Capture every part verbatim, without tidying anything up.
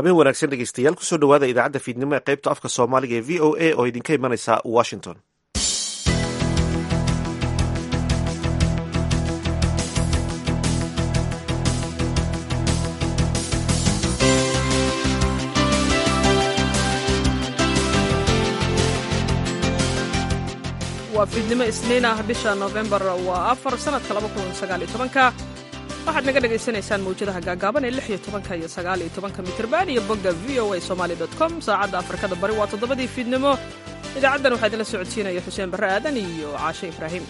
habeen wanaagsan dhegeystayaal kusoo dhawaada idaacadda fiidnimo ee qaybta afka soomaaliga ee v o a oo idinka imanaysa washington. waa fiidnimo isniin ah bisha November waa afar sanadka laba kun sagaal iyo toban waxaad naga dhagaysanaysaan mawjadaha gaagaaban ee lix iyo toban iyo sagaal iyo toban mitirban iyo bogga v o a somali dot com saacadda afrikada bari waa toddobadii fiidnimo idaacaddan waxaa idinla socodsiinaya xuseen barre aadan iyo caashe ibraahim.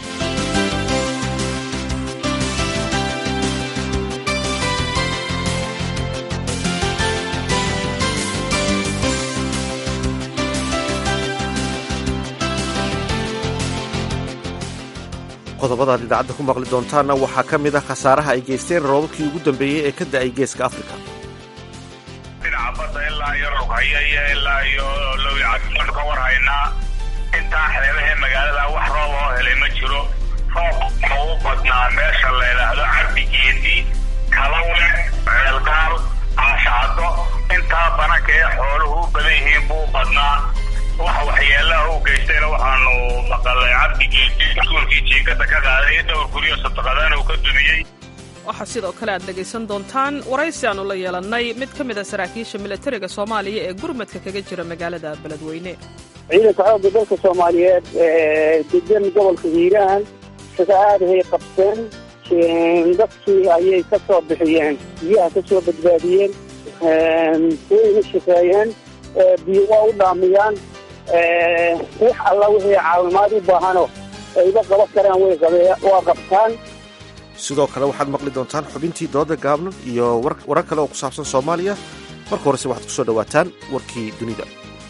qodobadaad idaacadda ku maqli doontaanna waxaa ka mid ah khasaaraha ay geysteen roobabkii ugu dambeeyey ee ka da'ay geeska afrika. dhinaca badda ilaa iyo roghayaya ilaa iyo lowicadanu ka war haynaa intaa xeebahee magaalada wax roob oo helay ma jiro. roobka ugu badnaa meesha la yidhaahdo cabdigeedi kalawle ceelgaal caashacado intaa bananka ee xooluhu u badan yihiin buu badnaa. waxa waxyeelaha u geystayna waxaanu maqalay cabdigeedi iskuulkii jiinkada ka qaaday dhowr guryo sadaqadaan uu ka dumiyey. waxaa sidoo kale aad dhegaysan doontaan waraysi aanu la yeelannay mid ka mid a saraakiisha militariga soomaaliya ee gurmadka kaga jira magaalada beledweyne. ciidanka xoogga dalka soomaaliyeed ee degan gobolka hiiraan sida aadahay qabteen dadkii ayay ka soo bixiyeen biyaha ka soo badbaadiyeen wayna shaqeeyeen biyo waa u dhaamiyaan wax alla wixii caawimaad u baahano ayba qaban karaan way waa qabtaan. sidoo kale waxaad maqli doontaan xubintii dooda gaabnan iyo warar kale oo ku saabsan soomaaliya. marka horese waxaad ku soo dhowaataan warkii dunida.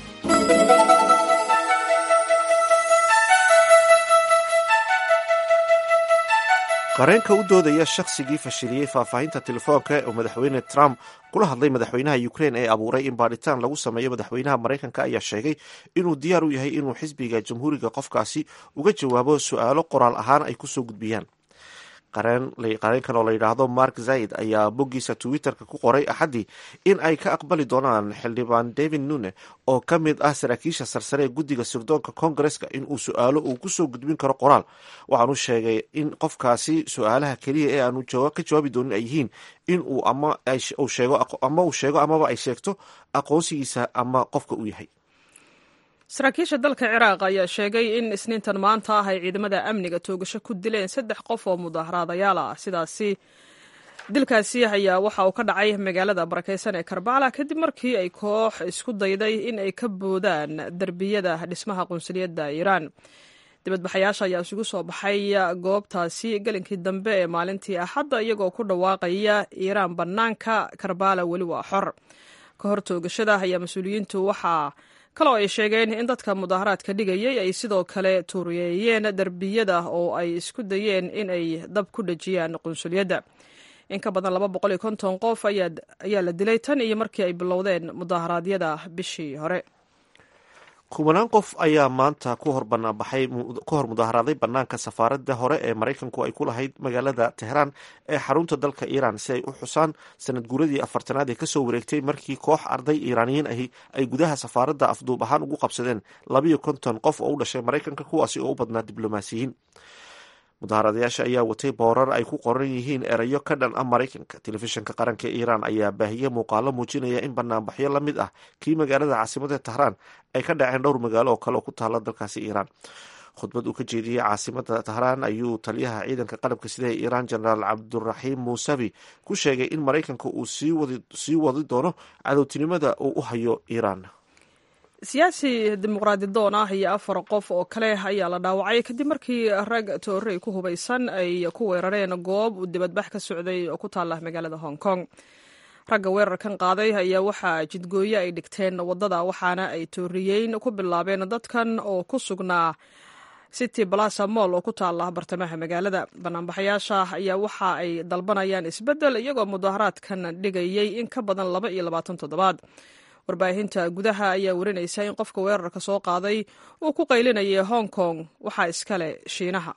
qareenka u doodaya shakhsigii fashiliyey faahfaahinta telefoonka oo madaxweyne trump kula hadlay madaxweynaha ukraine ee abuuray in baadhitaan lagu sameeyo madaxweynaha maraykanka ayaa sheegay inuu diyaar u yahay inuu xisbiga jamhuuriga qofkaasi uga jawaabo su-aalo qoraal ahaan ay kusoo gudbiyaan. qareenkan oo la yidhaahdo mark zaid ayaa boggiisa twitterka ku qoray axaddii in ay ka aqbali doonaan xildhibaan david nune oo ka mid ah saraakiisha sarsare ee guddiga sirdoonka kongareska in uu su-aalo uu kusoo gudbin karo qoraal. waxaanu sheegay in qofkaasi su-aalaha keliya ee aanu ka jawaabi doonin ay yihiin in uu ama uu sheego amaba ay sheegto aqoonsigiisa ama qofka uu yahay. saraakiisha dalka ciraaq ayaa sheegay in isniintan maanta ah ay ciidamada amniga toogasho ku dileen saddex qof oo mudaaharaadayaal ah. sidaasi dilkaasi ayaa waxa uu ka dhacay magaalada barakeysan ee karbala kadib markii ay koox isku dayday in ay ka boodaan derbiyada dhismaha qunsuliyadda iiraan. dibadbaxayaasha ayaa isugu soo baxay goobtaasi gelinkii dambe ee maalintii axadda iyagoo ku dhawaaqaya iiraan bannaanka karbala weli waa xor. ka hor toogashada ayaa mas-uuliyiintu waxaa kaloo ay sheegeen in dadka mudaaharaadka dhigayay ay sidoo kale tuuriyeeyeen derbiyada oo ay isku dayeen in ay dab ku dhejiyaan qunsuliyadda. in ka badan laba boqol iyo konton qof ayaa la dilay tan iyo markii ay bilowdeen mudaharaadyada bishii hore. kubanaan qof ayaa maanta ku hor banaanbaxay ku hor mudaharaaday bannaanka safaaradda hore ee maraykanku ay ku lahayd magaalada tehraan ee xarunta dalka iiraan si ay u xusaan sanad guuradii afartanaad ee kasoo wareegtay markii koox arday iiraaniyiin ahi ay gudaha safaaradda afduub ahaan ugu qabsadeen labiyo konton qof oo u dhashay maraykanka kuwaasi oo u badnaa diblomaasiyiin. mudaharadayaasha ayaa watay boorar ay ku qoran yihiin erayo ka dhan ah maraykanka. telefishinka qaranka ee iiraan ayaa baahiyey muuqaalo muujinaya in banaanbaxyo la mid ah kii magaalada caasimada tahraan ay ka dhaceen dhowr magaalo oo kale oo ku taala dalkaasi iiraan. khudbad uu ka jeediyey caasimada tahraan ayuu taliyaha ciidanka qalabka sida ee iiraan jenaraal cabduraxiim muusavi ku sheegay in maraykanka uu sii wadi doono cadowtinimada uu u hayo iiraan. siyaasi dimuqraadi doon ah iyo afar qof oo kale ayaa la dhaawacay kadib markii rag toorey ku hubaysan ay ku weerareen goob uu dibadbax ka socday oo ku taala magaalada hong kong. ragga weerarkan qaaday ayaa waxaa jidgooye ay dhigteen waddada waxaana ay tooriyeyn ku bilaabeen dadkan oo ku sugnaa city plaza mall oo ku taala bartamaha magaalada. banaanbaxayaasha ayaa waxa ay dalbanayaan isbeddel iyagoo mudaaharaadkan dhigayay in ka badan laba iyo labaatan toddobaad. warbaahinta gudaha ayaa warinaysa in qofka weerarka soo qaaday uu ku qaylinayay hong kong waxaa iskale shiinaha.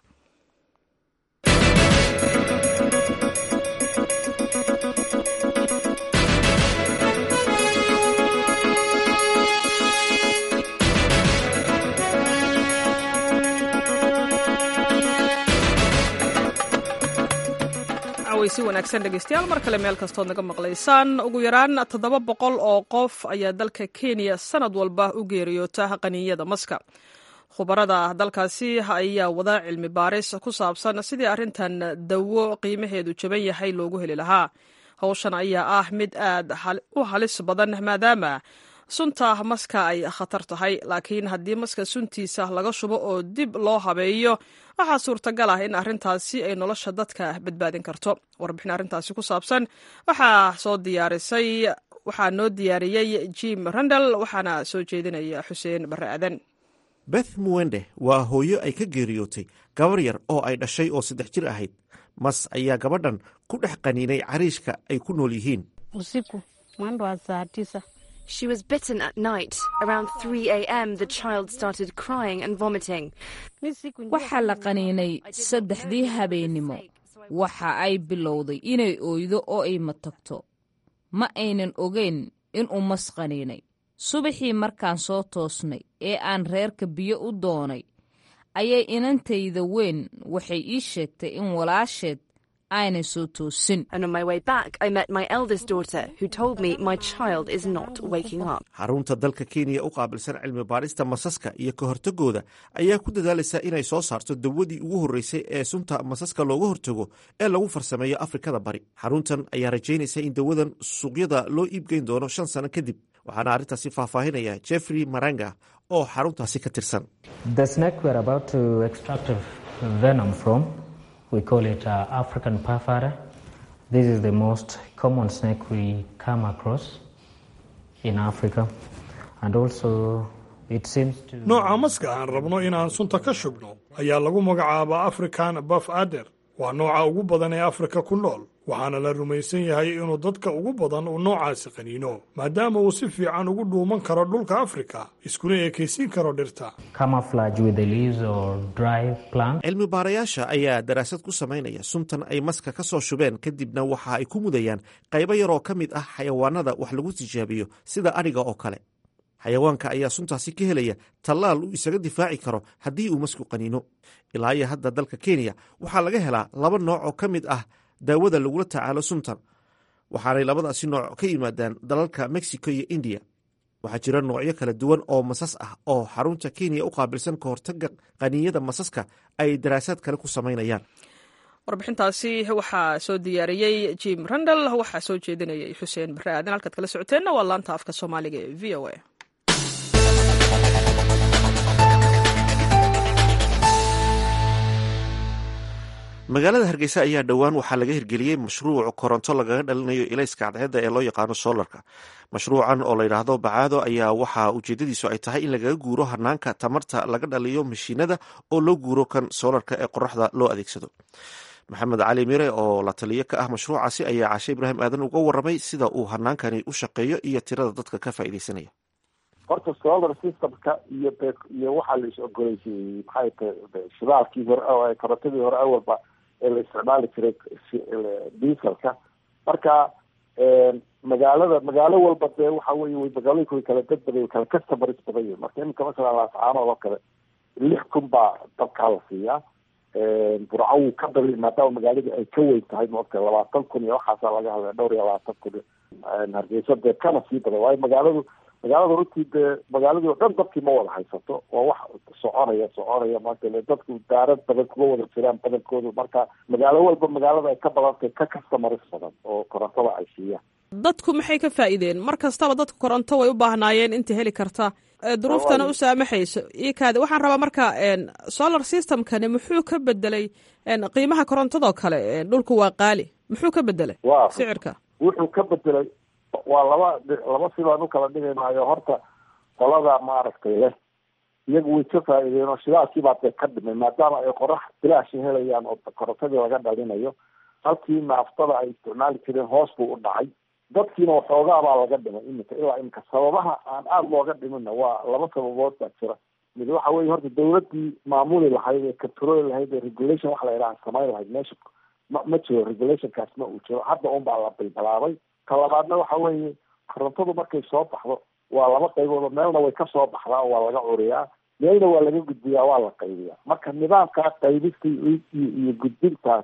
wanaagsan dhegeystayaal mar kale meel kastood naga maqlaysaan. ugu yaraan toddoba boqol oo qof ayaa dalka Kenya sanad walba u geeriyoota qaniinyada maska. khubarada dalkaasi ayaa wada cilmi baaris ku saabsan sidii arrintan dawo qiimaheedu jaban yahay loogu heli lahaa. hawshan ayaa ah mid aad u halis badan maadaama sunta maska ay khatar tahay, laakiin haddii maska suntiisa laga shubo oo dib loo habeeyo waxaa suurtagal ah in arrintaasi ay nolosha dadka badbaadin karto. warbixin arrintaasi ku saabsan waxaa soo diyaarisay waxaa noo diyaariyey Jim Randall waxaana soo jeedinaya Xuseen Barre Aadan. Beth Muwende waa hooyo ay ka geeriyootay gabar yar oo ay dhashay oo saddex jir ahayd. mas ayaa gabadhan ku dhex qaniinay cariishka ay ku nool yihiin. usiku mwendo wa saa tisa. She was bitten at night. Around three a.m. the child started crying and vomiting. waxaa la qaniinay saddexdii habeenimo. waxa ay bilowday inay ooydo oo ay matagto. ma aynan ogeyn inuu mas qaniinay. subaxii markaan soo toosnay ee aan reerka biyo u doonay ayay inantayda weyn waxay ii sheegtay in walaasheed aanay soo toosin. And on my way back, I met my eldest daughter, who told me my child is not waking up. xarunta dalka Kenya u qaabilsan cilmi baarista masaska iyo ka hortagooda ayaa ku dadaalaysa inay soo saarto dawadii ugu horreysay ee sunta masaska looga hortago ee lagu farsameeyo Afrikada Bari. xaruntan ayaa rajaynaysa in dawadan suuqyada loo iibgeyn doono shan sano kadib. waxaana arrintaasi faahfaahinaya Jeffrey Maranga oo xaruntaasi ka tirsan. The snake we are about to extract venom from, we call it uh, African purfura. This is the most common snake we come across in Africa, and also it seems to. nooca maska aan rabno inaan sunta ka shubno ayaa lagu magacaabaa African purfura. waa nooca ugu badan ee Afrika ku nool, waxaana la rumaysan yahay inuu dadka ugu badan uu noocaasi qaniino maadaama uu si fiican ugu dhuuman karo dhulka Afrika iskuna ekaysiin karo dhirta. Camouflage with the leaves or dry plants. cilmi baarayaasha ayaa daraasad ku samaynaya suntan ay maska ka soo shubeen kadibna waxa ay ku mudayaan qaybo yar oo ka mid ah xayawaanada wax lagu tijaabiyo sida adhiga oo kale. xayawaanka ayaa suntaasi ka helaya tallaal uu isaga difaaci karo haddii uu masku qaniino. ilaa iyo hadda dalka Kenya waxaa laga helaa laba nooc oo ka mid ah daawada lagula tacaalo suntan, waxaanay labadaasi nooc ka yimaadaan dalalka Mexico iyo India. waxaa jira noocyo kala duwan oo masas ah oo xarunta Kenya u qaabilsan ka hortagga qaniinyada masaska ay daraasaad kale ku samaynayaan. warbixintaasi waxaa soo diyaariyey Jim Randall waxaa soo jeedinayay Xuseen Barre Aadan. halkaad kala socoteenna waa laanta afka Soomaaliga ee V O A. magaalada Hargeysa ayaa dhowaan waxaa laga hirgeliyey mashruuc koronto lagaga dhalinayo ilayska cadceedda ee loo yaqaano solarka. mashruucan oo la yidhaahdo bacaado ayaa waxaa ujeedadiisu ay tahay in lagaga guuro hanaanka tamarta laga dhaliyo mashiinada oo loo guuro kan solarka ee qoraxda loo adeegsado. maxamed cali mire oo la taliye ka ah mashruucaasi ayaa Caashe Ibraahim Aadan uga warramay sida uu hanaankani u shaqeeyo iyo tirada dadka ka faa'iideysanaya. horta solar systemka iyo iyo waxaa la is ogoleysay maxay tahay shidaalkii hore oo ay korontadii hore awalba ee la isticmaali jiray dieselka. marka magaalada magaalo walba dee waxa weeye way magaalooyinka way kala dad badan way kala customers badan yihiin. marka iminka masalan laascaanood oo kale lix kun baa dabkaa la siiyaa. burco wuu ka dali maadaama magaaladii ay ka weyn tahay maogta labaatan kun iyo waxaasaa laga hadlaya dhowr iyo labaatan kun. hargeysa dee kana sii badan waayo magaaladu magaalada runtii dee magaaladii oo dhan dadkii ma wada haysato. waa wax soconaya soconaya maanta dadku daarad badan kuma wada jiraan badankoodu. marka magaalo walba magaalada ay ka badantay ka customers badan oo korontada ay siiyaan. dadku maxay ka faa'iideen? mar kastaba dadku koronto way u baahnaayeen inta heli karta duruuftana u saamaxayso. ikaadi waxaan rabaa marka solar systemkani muxuu ka bedelay qiimaha korontadoo kale? dhulku waa qaali, muxuu ka bedelay sicirka? wuxuu ka bedelay waa laba laba sibaan u kala dhigaynaayo. horta qolada maaragtay leh iyagu way ka faa'iideen oo shidaalkii baa dee ka dhimay maadaama ay qorax bilaashi helayaan oo korontadii laga dhalinayo. halkii naaftada ay isticmaali jireen hoos buu u dhacay. dadkiina waxoogaa baa laga dhimay iminka ilaa iminka. sababaha aan aada looga dhiminna waa laba sababood baa jira. mid waxa weye horta dawladdii maamuli lahayd ee controli lahayd ee regulation wax la yidhaha samayn lahayd meesha ma ma jiro. regulationkaas ma uu jiro, hadda un baa la bilbilaabay. ta labaadna waxa weeye korontadu markay soo baxdo waa laba qaybood. meelna way ka soo baxdaa oo waa laga curiyaa, meelna waa laga gudbiyaa waa la qaybiyaa. marka nidaamkaa qaybista iyo gudbintaas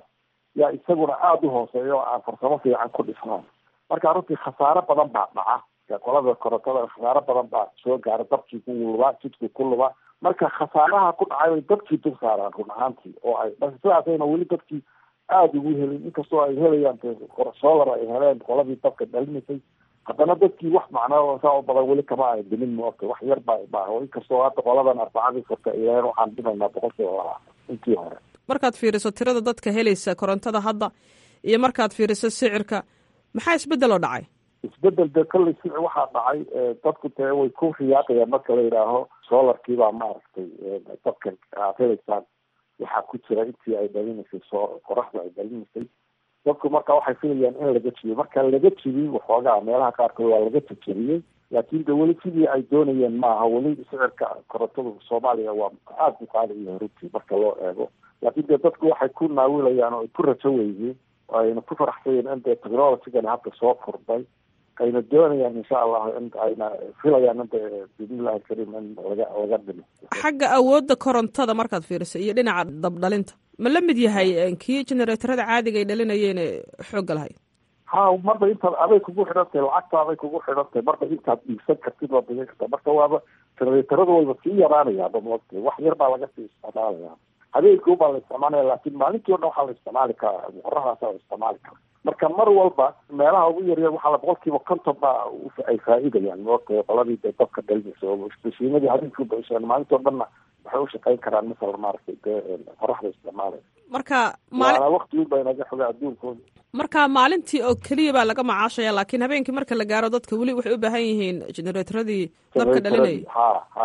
yaa isaguna aada u hooseeya oo aan farsamo fiican ku dhisnaan. marka runtii khasaaro badan baa dhaca, qolada korontada khasaaro badan baa soo gaara, dabkii ku lubaa, jidkii ku lubaa. marka khasaaraha ku dhacay bay dadkii dul saaraan run ahaantii, oo ay sidaasayna weli dadkii aada ugu helin, inkastoo ay helayaan solar ay heleen qoladii dabka dhalinaysay, haddana dadkii wax macnaa saa u badan weli kama ay dhimin moogta, wax yar baa baa inkastoo hadda qoladan arbacadii furta ileen waxaan dhimaynaa boqolkiiba labaatan intii hore. markaad fiiriso tirada dadka helaysa korontada hadda iyo markaad fiiriso sicirka, maxaa isbedel oo dhacay? isbedel de kolley sici waxaa dhacay, dadku dee way ku riyaaqayaan marka la yidhaaho solarkii baa maaragtay dadka aad helaysaan waxaa ku jira intii ay dhalinaysay soo qoraxda ay dhalinaysay. dadku marka waxay filayaan in laga jibiyo, marka laga jibiy waxoogaa meelaha qaarkood waa laga jajabiyey, laakiin de weli sidii ay doonayeen maaha. weli sicirka korontada soomaaliya waa aada u qaali iyo runtii marka loo eego, laakiin dee dadku waxay ku naawilayaan oo ay ku rajo weydiin oo ayna ku faraxsayeen in dee technologygani hadda soo kordhay, ayna doonayaan insha allah in ayna filayaan in dee bismillahi alkariim in laga laga dhimo. xagga awoodda korontada markaad fiiriso iyo dhinaca dabdhalinta ma la mid yahay kii generatorada caadiga ay dhalinayeen xoogga lahayd? ha marba intaad aday kugu xidhantahay, lacagtaaday kugu xidhantahay, marba intaad iibsan kartid waa bigan kartaa. marka waaba generatorada wayba sii yaraanayaaba moogta, wax yar baa laga sii isticmaalaya. habeenkii ubaa la isticmaalaya, laakiin maalintii o dhan waxaa la isticmaali karaa, qoraxdaasa la isticmaali kara. marka mar walba meelaha ugu yaryar waxaa la boqolkiiba konton baa ay faa'iidayaan moogta qoladii dee dabka dhalinaysa, oo mashiinadii habeenkii ubasheen maalintii o dhanna waxay ushaqayn karaan masala maaragtay dee qoraxda isticmaalaya. marka maana waqti ba inaga xoga adduunkooda. marka maalintii oo keliya baa laga macaashaya, laakiin habeenkii marka la gaaro dadka weli waxay u baahan yihiin generaatoradii dabka dhalinayay. ha ha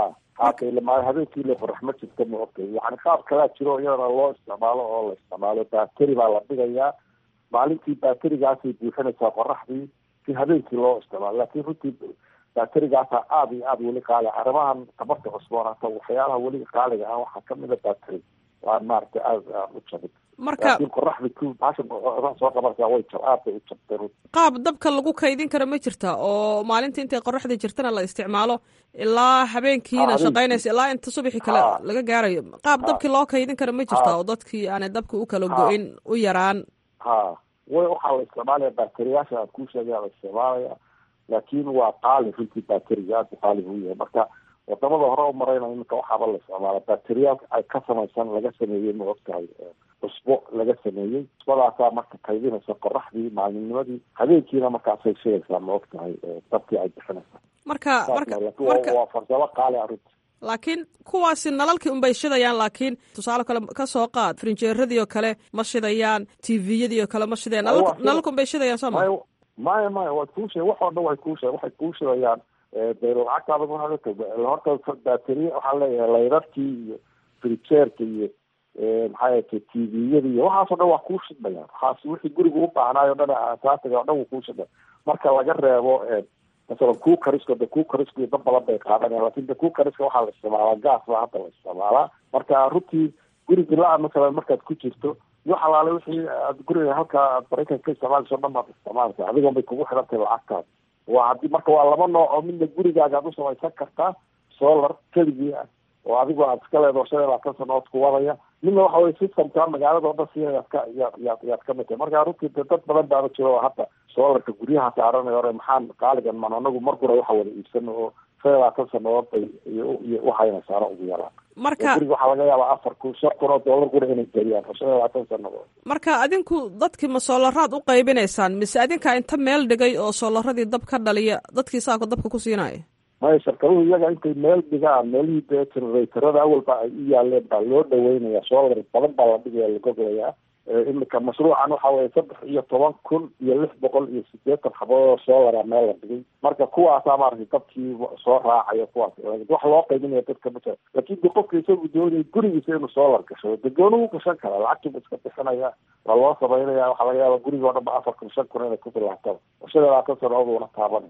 ha habeenkii le qorax ma jirta moogta, yani qaab kalaa jiro iyadana loo isticmaalo oo la isticmaalo bateri baa la dhigayaa, maalintii baterigaasay buuxinaysaa qoraxdii si habeenkii loo isticmaalo. laakiin runtii baterigaasa aada iyo aada weli qaali, arrimahan tabarta cusboon hata waxyaalaha weli qaaliga ah waxaa kamid a bateri waa maaragtay aada aada u jabin. marka laakiin qoraxda ku baashan soo qabanaysaa way jab aad bay u jabtay runti. qaab dabka lagu kaydin kara ma jirta oo maalintii intay qoraxda jirtana la isticmaalo ilaa habeenkiina shaqaynaysa ilaa inta subaxii kale laga gaarayo, qaab dabkii loo kaydin kara ma jirta oo dadkii aanay dabka u kala go-in u yaraan? ha way waxaa la isticmaalaya bateriyaasha aad kuu sheegaya la isticmaalaya, laakiin waa qaali runtii bateriga aada u qaali buu yahay. marka wadamada hore u marayna iminka waxaaba la isticmaala bateriyaal ay ka samaysan laga sameeyey ma ogtahay cusbo laga sameeyey, cusbadaasaa marka kaydinaysa qoraxdii maalinnimadii, habeenkiina markaasay shigaysaa ma ogtahay dabkii ay bixinaysaa. marka marka waa farsamo qaali a runti. laakiin kuwaasi nalalkii unbay shidayaan, laakiin tusaale kale ka soo qaad frinjeeradii oo kale ma shidayaan, tviyadii oo kale ma shidayaan, nalalka unbay shidayaan soo ma? maya maya waa kuushe wax oo dhan way kuushe waxay kuu shidayaan de lacagtaada horta bateri waxaa leeyahay layrarkii iyo frijeerka iyo maxaa ta tviyada iyo waxaasoo dhan waa kuu shidmayaan, waxaas wixii guriga u baahnaayo o dhan asaasiga o dhan wuu kuu shidmaya. marka laga reebo masalan kuu karisko de kuu karisko dad badan bay qaadanayaan, lakin de kuu kariska waxaa la isticmaalaa gaas baa hadda la isticmaalaa. marka runtii guriga la-a masalan markaad ku jirto iyo xalaale wixii aad guriga halkaa aad maraykanka ka isticmaalayso o dhan baad isticmaalaysa, adigoon bay kugu xidhantahay lacagtaada. waa haddii marka waa laba nooc oo midna gurigaaga ad u samaysan kartaa solar keligii ah oo adigoo aad iska leedo shan iyo labaatan sanood ku wadaya, midna waxa weye systemka magaalada oo dhan siinayaad ka yaad yaad yaad ka mid tahay. marka runtii de dad badan baaba jiro oo hadda solarka guryaha saaranay hore maxaan qaaligan man anagu mar gura waxa wada iibsano oo shan iyo labaatan sanood bay iyo waxayna saaro ugu yaraan. marka guriga waxaa laga yaabaa afar kun shan kun oo dollar guri inay geliyaan oo shan iyo labaatan sanadood. marka adinku dadkii ma soolaraad u qaybinaysaan mise adinkaa inta meel dhigay oo soolaradii dab ka dhaliya dadkii saako dabka ku siinaya? maya shirkaduhu iyaga intay meel dhigaan meelihii dee generatorada awalba ay u yaaleen baa loo dhaweynaya, solar badan baa la dhigaya lagoglayaa. imika mashruucan waxa weye saddex iyo toban kun iyo lix boqol iyo sideetan xaboodoo solara meel la dhigay. marka kuwaasaa maaragtay dadkii soo raacaya kuwaas wax loo qaybinaya dadka ma jira. laakiin de qofka isagu doonaya gurigiisa inuu solar gashado de gooni u gashan kara, lacagtiibu iska bixinaya, waa loo samaynaya. waxaa laga yaaba guriga o dhan ba afar kun shan kun inay ku bilaabtaan oo shan iyo labaatan sanadood una taabanay.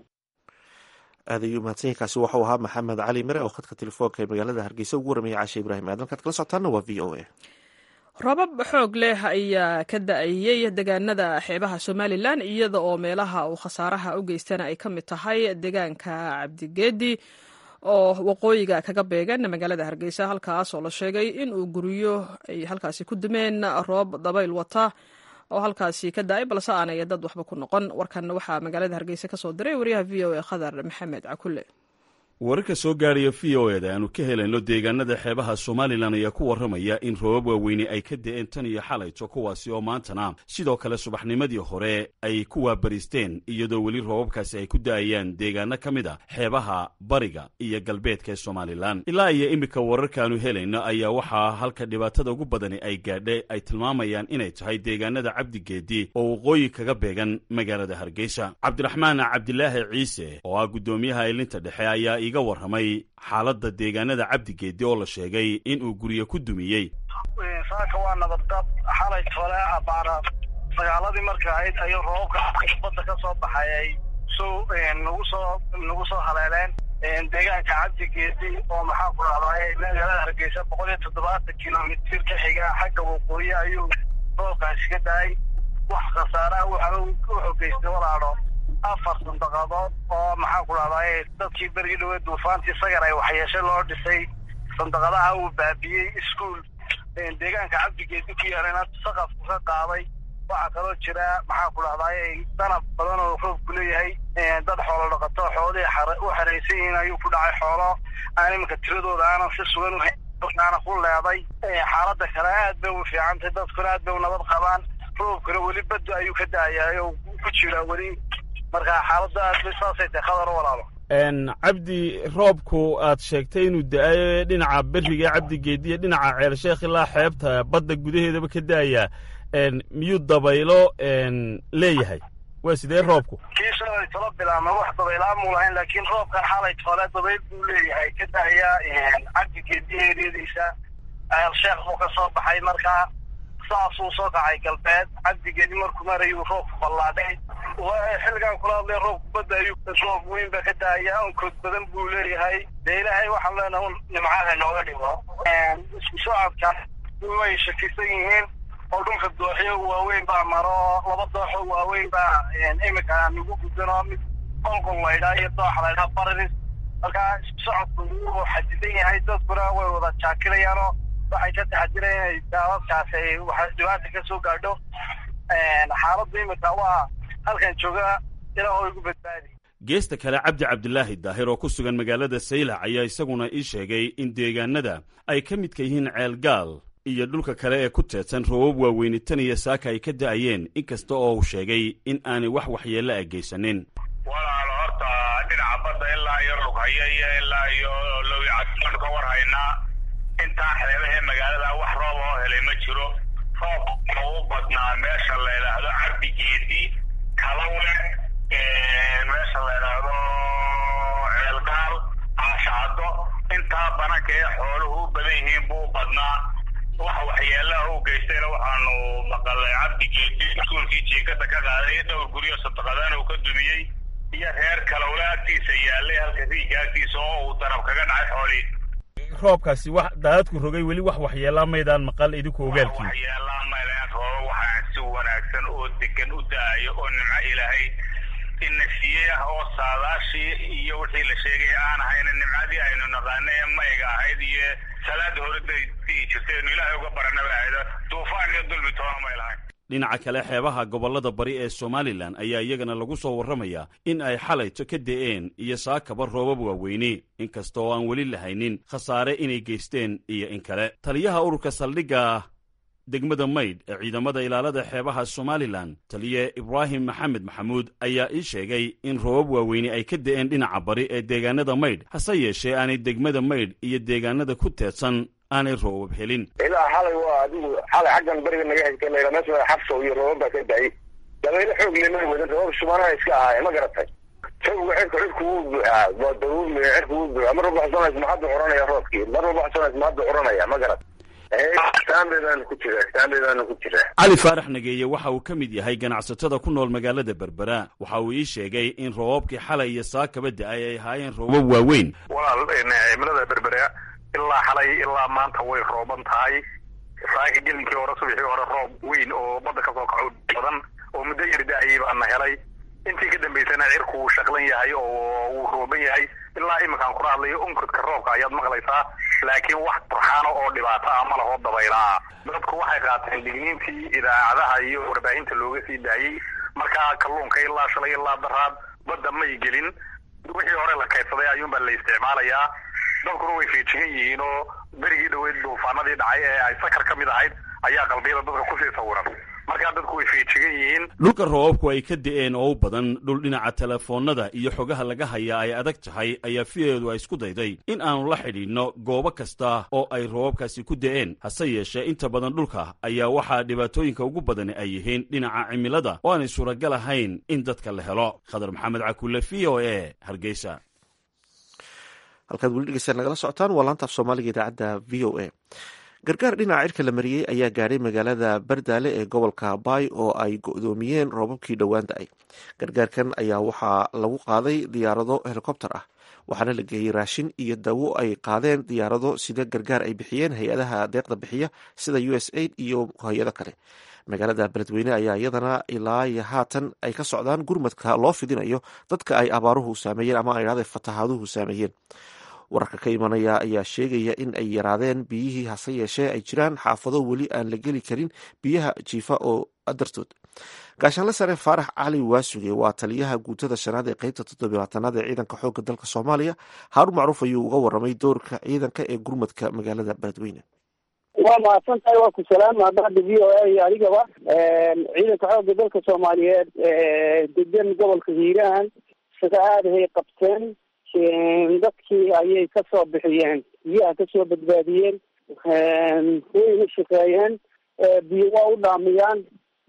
aad ayuu mahadsan yahay. kaasi waxau ahaa maxamed cali mire oo khadka telefoonka ee magaalada hargeysa ugu waramaya cashe ibraahim aadan. kaad kala socotaana waa v o a. robab xoog leh ayaa ka da-ayey deegaanada xeebaha somalilan iyada oo meelaha uu khasaaraha u geystana ay ka mid tahay deegaanka cabdigeedi oo waqooyiga kaga beegan magaalada hargeysa, halkaas oo la sheegay in uu guryo ay halkaasi ku dumeen roob dabayl wata oo halkaasi ka da-ay balse aanay dad waxba ku noqon. warkan waxaa magaalada hargeysa ka soo diray wariyaha v o a khadar maxamed cakulle. wararka soo gaaraya v o eda aanu ka helayno deegaanada xeebaha somalilan ayaa ku warramaya in roobab waaweyne ay ka da-een tan iyo xalayto, kuwaasi oo maantana sidoo kale subaxnimadii hore ay ku waabariisteen, iyadoo weli roobabkaasi ay ku da-ayaan deegaano ka mid a xeebaha bariga iyo galbeedka ee somalilan. ilaa iyo iminka wararkaanu helayno ayaa waxaa halka dhibaatada ugu badani ay gaadhay ay tilmaamayaan inay tahay deegaanada cabdigeedi oo waqooyi kaga beegan magaalada hargeysa. cabdiraxmaan cabdilaahi ciise oo ah guddoomiyaha ilinta dhexe ayaa iga warramay xaaladda deegaanada cabdigeedi oo la sheegay in uu guryo ku dumiyey. saaka waa nabadqab. xalay hore abaara sagaaladii marka ahayd ayuu roobka badda ka soo baxayay soo nagu soo nagu soo haleeleen deegaanka cabdigeedi oo maxaa ku dhacday magaalada hargeysa boqol iyo toddobaatan kilomitir ka xiga xagga waqooyi ayuu roobkaasi ka daay. wax khasaaraha wuxuu geystay walaalo afar sandaqadood oo maxaa ku dhacday dadkii berigii dhaweed duufaantii sagar ay waxyeeshe loo dhisay. sandaqadaha uu baabiyey iskuul deegaanka cabdigeedi ku yaalana saqafku ka qaaday. waxaa kaloo jira maxaa ku dhacday danab badan oo roobku leeyahay. dad xoolo dhaqato xoolihii u xeraysan yihiin ayuu ku dhacay xoolo aan iminka tiradooda aanan si sugan uaana ku leeday. xaaladda kale aad bay u fiicantay, dadkuna aad bay u nabad qabaan. roobkuna weli badda ayuu ka da-ayaay oo ku jira weli. marka xaaladda aad bay saasay tahay khadar walaalo. cabdi, roobku aad sheegtay inuu da-ayo dhinaca beriga cabdigeedi iyo dhinaca ceelsheekh ilaa xeebta badda gudaheedaba ka da-aya, miyuu dabaylo leeyahay? waa sidee roobku? kii shalay talo bilaabma wax dabaylaamuu lahayn, laakiin roobkan xalay tole dabayl buu leeyahay ka da-aya cabdigeedi eryadiisa. ceelsheekh buu ka soo baxay, markaa saasuu soo kacay galbeed. cabdigeedi markuu marayuu roobku ballaadhay. xilligan kula hadlay roobku badda ayuu roob weyn ba ka da-aya. onkood badan buu leeyahay. dee ilaahay waxaan leenahay nimcaha nooga dhigo. isku socodka way shakisan yihiin oo dhulka dooxyo waaweyn baa maro. laba dooxo waaweyn baa iminka nagu gudano, mid qolqol laydhaa iyo dooxa laydhaa bariris. markaa isku socodku wuu xadidan yahay. dadkuna way wada jaakirayaanoo waxay ka taxadireen inay daadadkaas ay waxa dhibaata ka soo gaadho. xaaladda iminka waa halkan jooga ilaa igu badbaadi. geesta kale cabdi cabdilaahi daahir oo ku sugan magaalada saylac ayaa isaguna ii sheegay in deegaanada ay ka midka yihiin ceelgaal iyo dhulka kale ee ku teedsan roobab waaweyni tan iyo saaka ay ka da-ayeen, inkasta oo uu sheegay in aanay wax waxyeello a geysanin. walaalo horta dhinaca badda ilaa iyo rughaya iyo ilaa iyo lowicadanu ka war haynaa. intaa xeebahee magaalada wax roob oo helay ma jiro. roobka u badnaa meesha la yidhaahdo cabdigeedi, kalawle, meesha la yidhaahdo ceelgaal, caashacado. intaa bananka ee xooluhu u badan yihiin buu badnaa. wax waxyeelaha u geystayna waxaanu maqalay cabdigeedi iskuulkii jiikada ka qaaday, dhowr guryo sadaqadana uu ka dumiyey, iyo reer kalawle agtiisa yaalay halka riiga agtiisa oo uu darab kaga dhacay xoolihii. roobkaasi wax daadadku rogay weli wax waxyeelaa maydaan maqal idinku ogaalkii? waxyeelaa maydaan rooba waxaan si wanaagsan oo degan u da-ayo oo nimco ilaahay ina siiyey ah oo saadaashii iyo wixii la sheegay aan ahayna nimcadii aynu naqaana ee mayga ahayd iyo salaada hore dii jirtaynu ilaahay uga baranaba ahayda duufaan iyo dulmi toona may lahayn. dhinaca kale xeebaha gobollada bari ee somalilan ayaa iyagana lagu soo warramaya in ay xalayto ka da-een iyo saakaba roobab waaweyni, inkasta oo aan weli lahaynin khasaare inay geysteen iyo in kale. taliyaha ururka saldhigga degmada maydh ee ciidamada ilaalada xeebaha somalilan, taliye ibraahim maxamed maxamuud, ayaa ii sheegay in roobab waaweyni ay ka da-een dhinaca bari ee deegaanada maydh, hase yeeshee aanay degmada maydh iyo deegaanada ku teedsan aanay roobab helin. ilaa xalay waa adigu xalay xaggan beriga naga xigtay mayla meesha xabso iyo roobab baa ka da-ay. dabaylo xoog lema wadan, roobab shubanaha iska ahaay, ma garatay. xooga cirka cirku wuu buuxaa, waa daruur cirku wuu buuxaa. mar walba xusanays ma hadda xuranaya roobkii, mar walba xusanays ma hadda xuranaya, ma garat. cali faarax nageeye waxa uu ka mid yahay ganacsatada ku nool magaalada berbera. waxa uu ii sheegay in roobabkii xalay iyo saakaba da-ay ay ahaayeen roobab waaweyn. walaal cimilada berbera ilaa xalay ilaa maanta way rooban tahay. saaka gelinkii hore subaxii hore roob weyn oo badda ka soo kaco badan oo muddo yar da-ayay baana helay. intii ka dambaysana cirku wuu shaqlan yahay oo wuu rooban yahay. ilaa iminkaan kula hadlayo onkodka roobka ayaad maqlaysaa. laakiin wax turxaano oo dhibaato ah ma lahoo dabaylaa. dadku waxay qaateen digniintii idaacadaha iyo warbaahinta looga sii daayey. markaa kalluunka ilaa shalay ilaa daraad badda may gelin. wixii hore la kaydsaday ayuunbaa la isticmaalayaa. dadkuna way feejigan yihiin oo berigii dhaweyd duufaanadii dhacay ee ay sakar ka mid ahayd ayaa qalbiyada dadka kusii sawiran. markaa dadku way feejigan yihiin. dhulka roobabku ay ka da'een oo u badan dhul dhinaca telefoonnada iyo xogaha laga hayaa ay adag tahay ayaa fiyeedu ay isku dayday in aanu la xidhiidhno goobo kasta oo ay roobabkaasi ku da'een. hase yeeshee inta badan dhulka ayaa waxaa dhibaatooyinka ugu badani ay yihiin dhinaca cimilada oo aanay suuragal ahayn in dadka la helo. khadar maxamed cakulle, v o a, hargeysa. halkaad weli dhegeystayaal nagala socotaan waa laanta af soomaaliga idaacadda v o a. gargaar dhinaca cirka la mariyey ayaa gaadhay magaalada bardaale ee gobolka baay oo ay go-doomiyeen roobabkii dhowaan da-ay. gargaarkan ayaa waxaa lagu qaaday diyaarado helikobter ah, waxaana la geeyey raashin iyo dawo ay qaadeen diyaarado sida gargaar ay bixiyeen hay-adaha deeqda bixiya sida u s aid iyo hay-ado kale. magaalada beledweyne ayaa iyadana ilaa iyo haatan ay ka socdaan gurmadka loo fidinayo dadka ay abaaruhu saameeyeen ama ay fatahaaduhu saameeyeen. wararka ka imanaya ayaa sheegaya in ay yaraadeen biyihii, hase yeeshee ay jiraan xaafado weli aan la geli karin biyaha jiifa oo dartood. gaashaanle sare faarax cali waasuge waa taliyaha guutada shanaad ee qeybta toddobaatanaad ee ciidanka xoogga dalka soomaaliya. haarun macruuf ayuu uga waramay doorka ciidanka ee gurmadka magaalada beledweyne. waa mahadsan tahay, waa ku salaama bacda v o a iyo adigaba. ciidanka xoogga dalka soomaaliyeed degan gobolka hiiraan sida aadahay qabteen. dadkii ayay kasoo bixiyeen, biyaha kasoo badbaadiyeen, wayna shaqeeyeen, biyo waa u dhaamiyaan.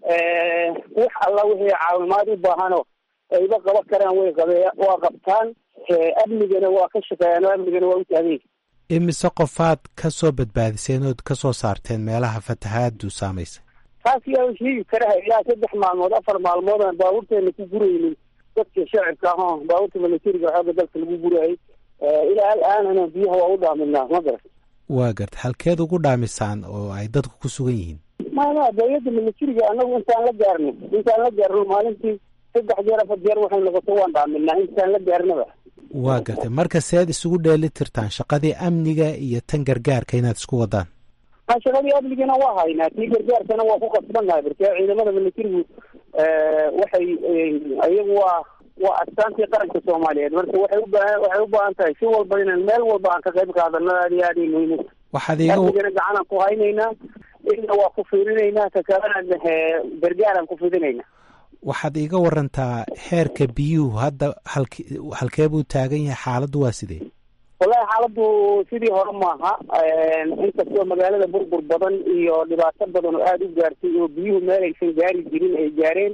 wax alla wixii caawimaad u baahano ayba qaban karaan way qabe waa qabtaan. amnigana waa ka shaqeeyaan oo amnigana waa u taagay. imise qofaad kasoo badbaadiseen ood kasoo saarteen meelaha fatahaadu saamaysay? taas yaa sheegi karaha ilaa saddex maalmood afar maalmood aan baabuurteena ku guraynin dadka shacibka ah. baabuurta militariga xooga dalka lagu gurayay ilaa al-aanana biyaha waa u dhaaminaa. ma garat waa garta halkeed ugu dhaamisaan oo ay dadku ku sugan yihiin? maya dawladda militariga anagu intaan la gaarno intaan la gaarno maalintii saddex jeer afar jeer waxay noqoto waan dhaaminaa intaan la gaarnaba. waa gartay. marka seed isugu dheeli tirtaan shaqadii amniga iyo tan gargaarka inaad isku wadaan? shaqadii amnigana waa haynaa, tii gargaarkana waa ku qasbannahay. marka ciidamada militarigu waxay iyagu waa waa astaantii qaranka soomaaliyeed. marka waxay ubaahan waxay u baahan tahay si walba inaan meel walba aan ka qayb qaadano. aad iyo aad ay muhiim. waxaad iiga amnigana gacanaan ku haynaynaa, ina waa ku fiirinaynaa, ka kalena gargaaraan ku fidinaynaa. waxaad iiga warantaa heerka biyuhu hadda halke halkee buu taagan yahay? xaaladdu waa sidee? wallahi xaaladdu sidii hore maaha. inkastoo magaalada burbur badan iyo dhibaato badan oo aada u gaartay oo biyuhu meel aysan gaari jirin ay gaareen,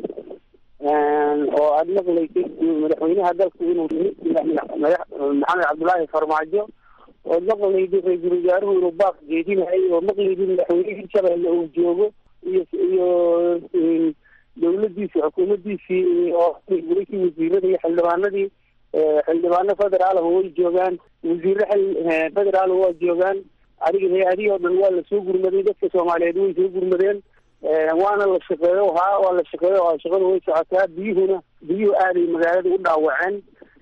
oo aada maqlaysay madaxweynaha dalku inuu maxamed cabdullaahi farmaajo, oo maqlayday ra-iisul wasaaruhu inuu baaq jeedinahay, oo maqlayday madaxweynihii hirshabelle uu joogo iyo iyo dawladiisii xukuumaddiisii oo gulaysi wasiirada iyo xildhibaanadii. xildhibaano federaalaha way joogaan, wasiire federaal waa joogaan. adiga hay-adihii oo dhan waa lasoo gurmaday, dadka soomaaliyeed way soo gurmadeen, waana la shaqeeyo. haa waa la shaqeeyo, shaqada way socotaa. biyuhuna biyuhu aaday magaalada u dhaawaceen.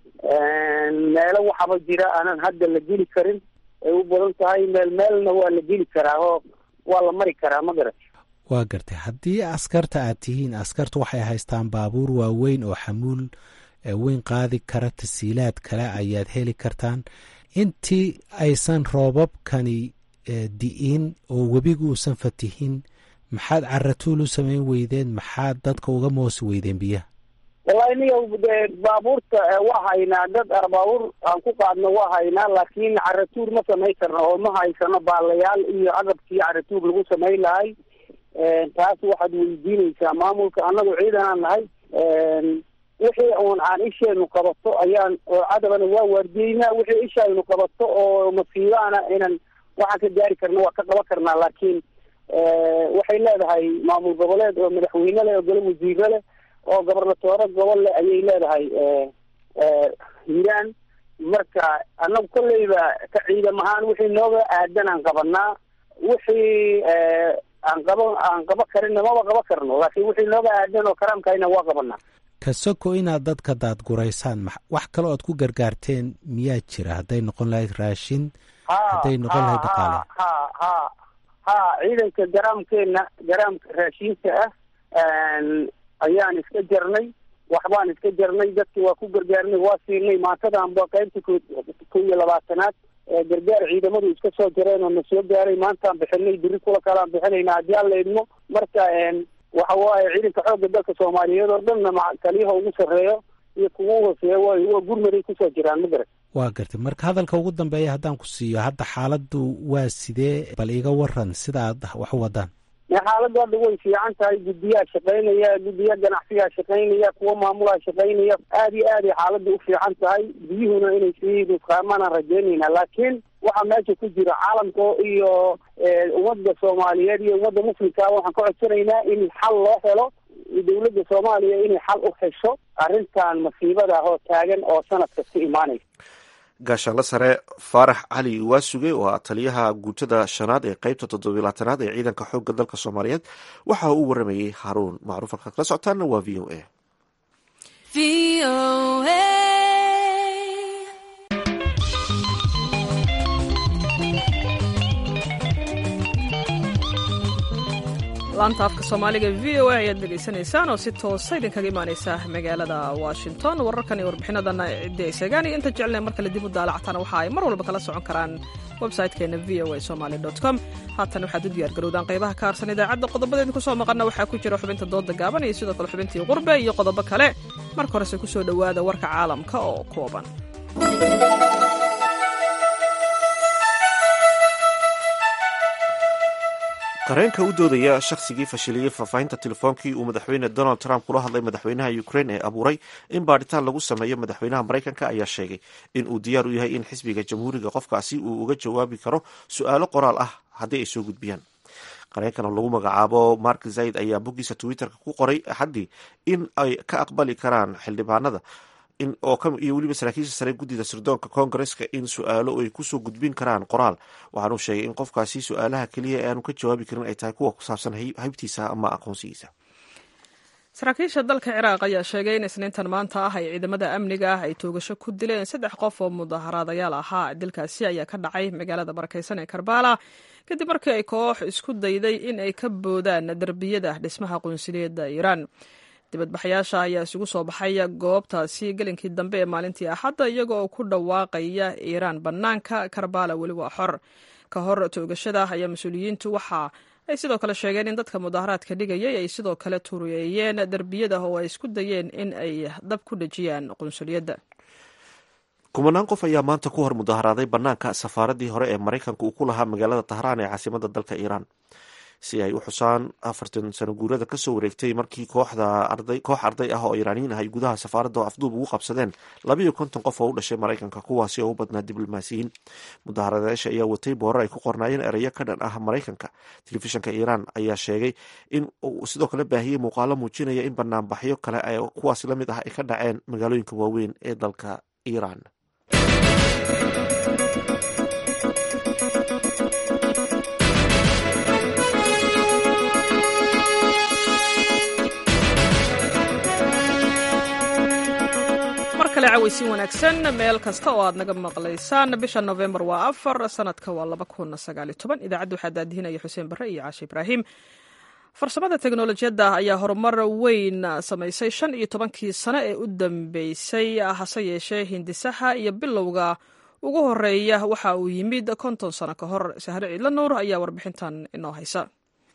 meelo waxaba jira aanan hadda la geli karin, ay u badan tahay. meel meelna waa la geli karaa oo waa la mari karaa. ma garat waa gartay. haddii askarta aad tihiin, askartu waxay haystaan baabuur waaweyn oo xamuul weyn qaadi kara, tasiilaad kale ayaad heli kartaan. intii aysan roobabkani di'in oo webigu uusan fatihin, maxaad caratuul u samayn weydeen? maxaad dadka uga moosi weydeen biyaha? wallahi niga baabuurta waa haynaa, dad baabuur aan ku qaadno waa haynaa, laakiin caratuur ma samayn karno oo ma haysano baalayaal iyo agabkii caratuur lagu samayn lahay. taas waxaad weydiinaysaa maamulka. annagu ciidanaan nahay. wixii uun aan isheenu qabato ayaan oo cadabana waa waardiyeynaa. wixii ishaynu qabato oo masiibaana inan waxaan ka gaari karna waa ka qaban karnaa. laakiin waxay leedahay maamul goboleed oo madaxweyne leh oo gole wasiire leh oo gobornatoore gobol leh ayay leedahay hiiraan. marka annagu kolleyba ka ciidam ahaan wixii nooga aadan aan qabanaa. wixii aan qaba aan qaba karinna maba qaba karno, laakiin wixii nooga aadan oo karaamkayna waa qabanaa. kasoko inaad dadka daadguraysaan, wax kaloo aad ku gargaarteen miyaa jira? hadday noqon lahayd raashin, hadday noqon lahay dhaqaale. ha ha ha ciidanka garaamkeena garaamka raashinka ah ayaan iska jarnay, waxbaan iska jarnay, dadki waa ku gargaarnay, waa siinay. maantadanba qaybta ko iyo labaatanaad gargaar ciidamadu iska soo jareen oo na soo gaaray. maantaan bixinay, biri kula kalaan bixinayna haddii aan la idmo. marka waxa waaye ciidanka xoogga dalka soomaaliyeed oo dhanna kaliyaha ugu sarreeyo iyo kuwa hooseeya way waa gurmaday kusoo jiraan. ma garan waa gartay. marka hadalka ugu dambeeya haddaan ku siiyo, hadda xaaladdu waa sidee? bal iga waran sida aad wax u wadaan. xaaladdu hadda way fiican tahay. guddiyaa shaqaynaya, guddiya ganacsiyaa shaqaynaya, kuwa maamulaa shaqaynaya. aad iyo aad ay xaaladdu u fiican tahay. biyuhuna inay sii nusqaamaan rajaynayna. laakiin waxaa meesha ku jira caalamka iyo ummadda soomaaliyeed iyo ummadda muslimka waxaan ka codsanaynaa in xal loo helo. dowladda soomaaliya inay xal u hesho arrintan masiibada ah oo taagan oo sanad kasta imaanaysa. gaashaanle sare faarax cali waasuge oo ah taliyaha guutada shanaad ee qeybta toddobiy labaatanaad ee ciidanka xoogga dalka soomaaliyeed waxa uu u waramayey haruun macruuf. halkaad kala socotaana waa v o a. laanta afka soomaaliga v o a ayaad dhegaysanaysaan oo si toosa idinkaga imaaneysa magaalada washington. wararkan iyo warbixinadana ciddii ay seegaan iyo inta jecelna mar kale dib u daalactana waxa ay mar walba kala socon karaan website-keena v o a somaly dot com. haatan waxaad u diyaar garowdaan qaybaha ka harsan idaacadda. qodobadeedin kusoo maqana waxaa ku jira xubinta dooda gaaban iyo sidoo kale xubintii qurbe iyo qodobo kale. marka horese kusoo dhowaada warka caalamka oo kooban. qareenka u doodaya shaqsigii fashiliyey faahfaahinta telefoonkii uu madaxweyne donald trump kula hadlay madaxweynaha ukraine ee abuuray in baadhitaan lagu sameeyo madaxweynaha maraykanka ayaa sheegay in uu diyaar u yahay in xisbiga jamhuuriga qofkaasi uu uga jawaabi karo su-aalo qoraal ah haddii ay soo gudbiyaan. qareenkan oo lagu magacaabo mark zaid ayaa boggiisa twitterka ku qoray axaddii in ay ka aqbali karaan xildhibaanada iyo weliba saraakiisha sare guddida sirdoonka koongareska in su-aalo ay kusoo gudbin karaan qoraal. waxaanuu sheegay in qofkaasi su-aalaha keliya ee aanu ka jawaabi karin ay tahay kuwa ku saabsan haybtiisa ama aqoonsigiisa. saraakiisha dalka ciraaq ayaa sheegay in isniintan maanta ah ay ciidamada amniga ah ay toogasho ku dileen saddex qof oo mudaharaadayaal ahaa. dilkaasi ayaa ka dhacay magaalada barakeysan ee karbala kadib markii ay koox isku dayday in ay ka boodaan derbiyada dhismaha qunsuliyadda iiraan. dibadbaxayaasha ayaa isugu soo baxay goobtaasi gelinkii dambe ee maalintii axadda iyaga oo ku dhawaaqaya iiraan bannaanka karbala weli waa xor. ka hor toogashada ayaa mas-uuliyiintu waxa ay sidoo kale sheegeen in dadka mudaharaadka dhigayay ay sidoo kale tuureeyeen derbiyada oo ay isku dayeen in ay dab ku dhejiyaan qunsuliyadda. kumanaan qof ayaa maanta ku hor mudaharaaday bannaanka safaaraddii hore ee maraykanka uu ku lahaa magaalada tahraan ee caasimada dalka iiraan si ay u xusaan afartan sano guurada kasoo wareegtay markii kooxda arday koox arday ah oo iiraaniyiin ah ay gudaha safaaradda oo afduub ugu qabsadeen labayo konton qof oo u dhashay maraykanka, kuwaasi oo u badnaa diblomaasiyiin. mudaharadayaasha ayaa watay boorar ay ku qornaayeen erayo ka dhan ah maraykanka. telefishanka iiraan ayaa sheegay in uu sidoo kale baahiyey muuqaalo muujinaya in banaanbaxyo kale kuwaas la mid ah ay ka dhaceen magaalooyinka waaweyn ee dalka iiraan. cawaysiin wanaagsan meel kasta oo aad naga maqlaysaan. bisha novembar waa afar, sanadka waa laba kun sagaaliyo toban. idaacadda waxaa daadihinaya xuseen barre iyo caashe ibraahim. farsamada teknolojiyadda ayaa horumar weyn samaysay shan iyo tobankii sano ee u dambeysay. hase yeeshee hindisaha iyo bilowga ugu horeeya waxa uu yimid konton sano ka hor. sahre ciidla nuur ayaa warbixintan inoo haysa.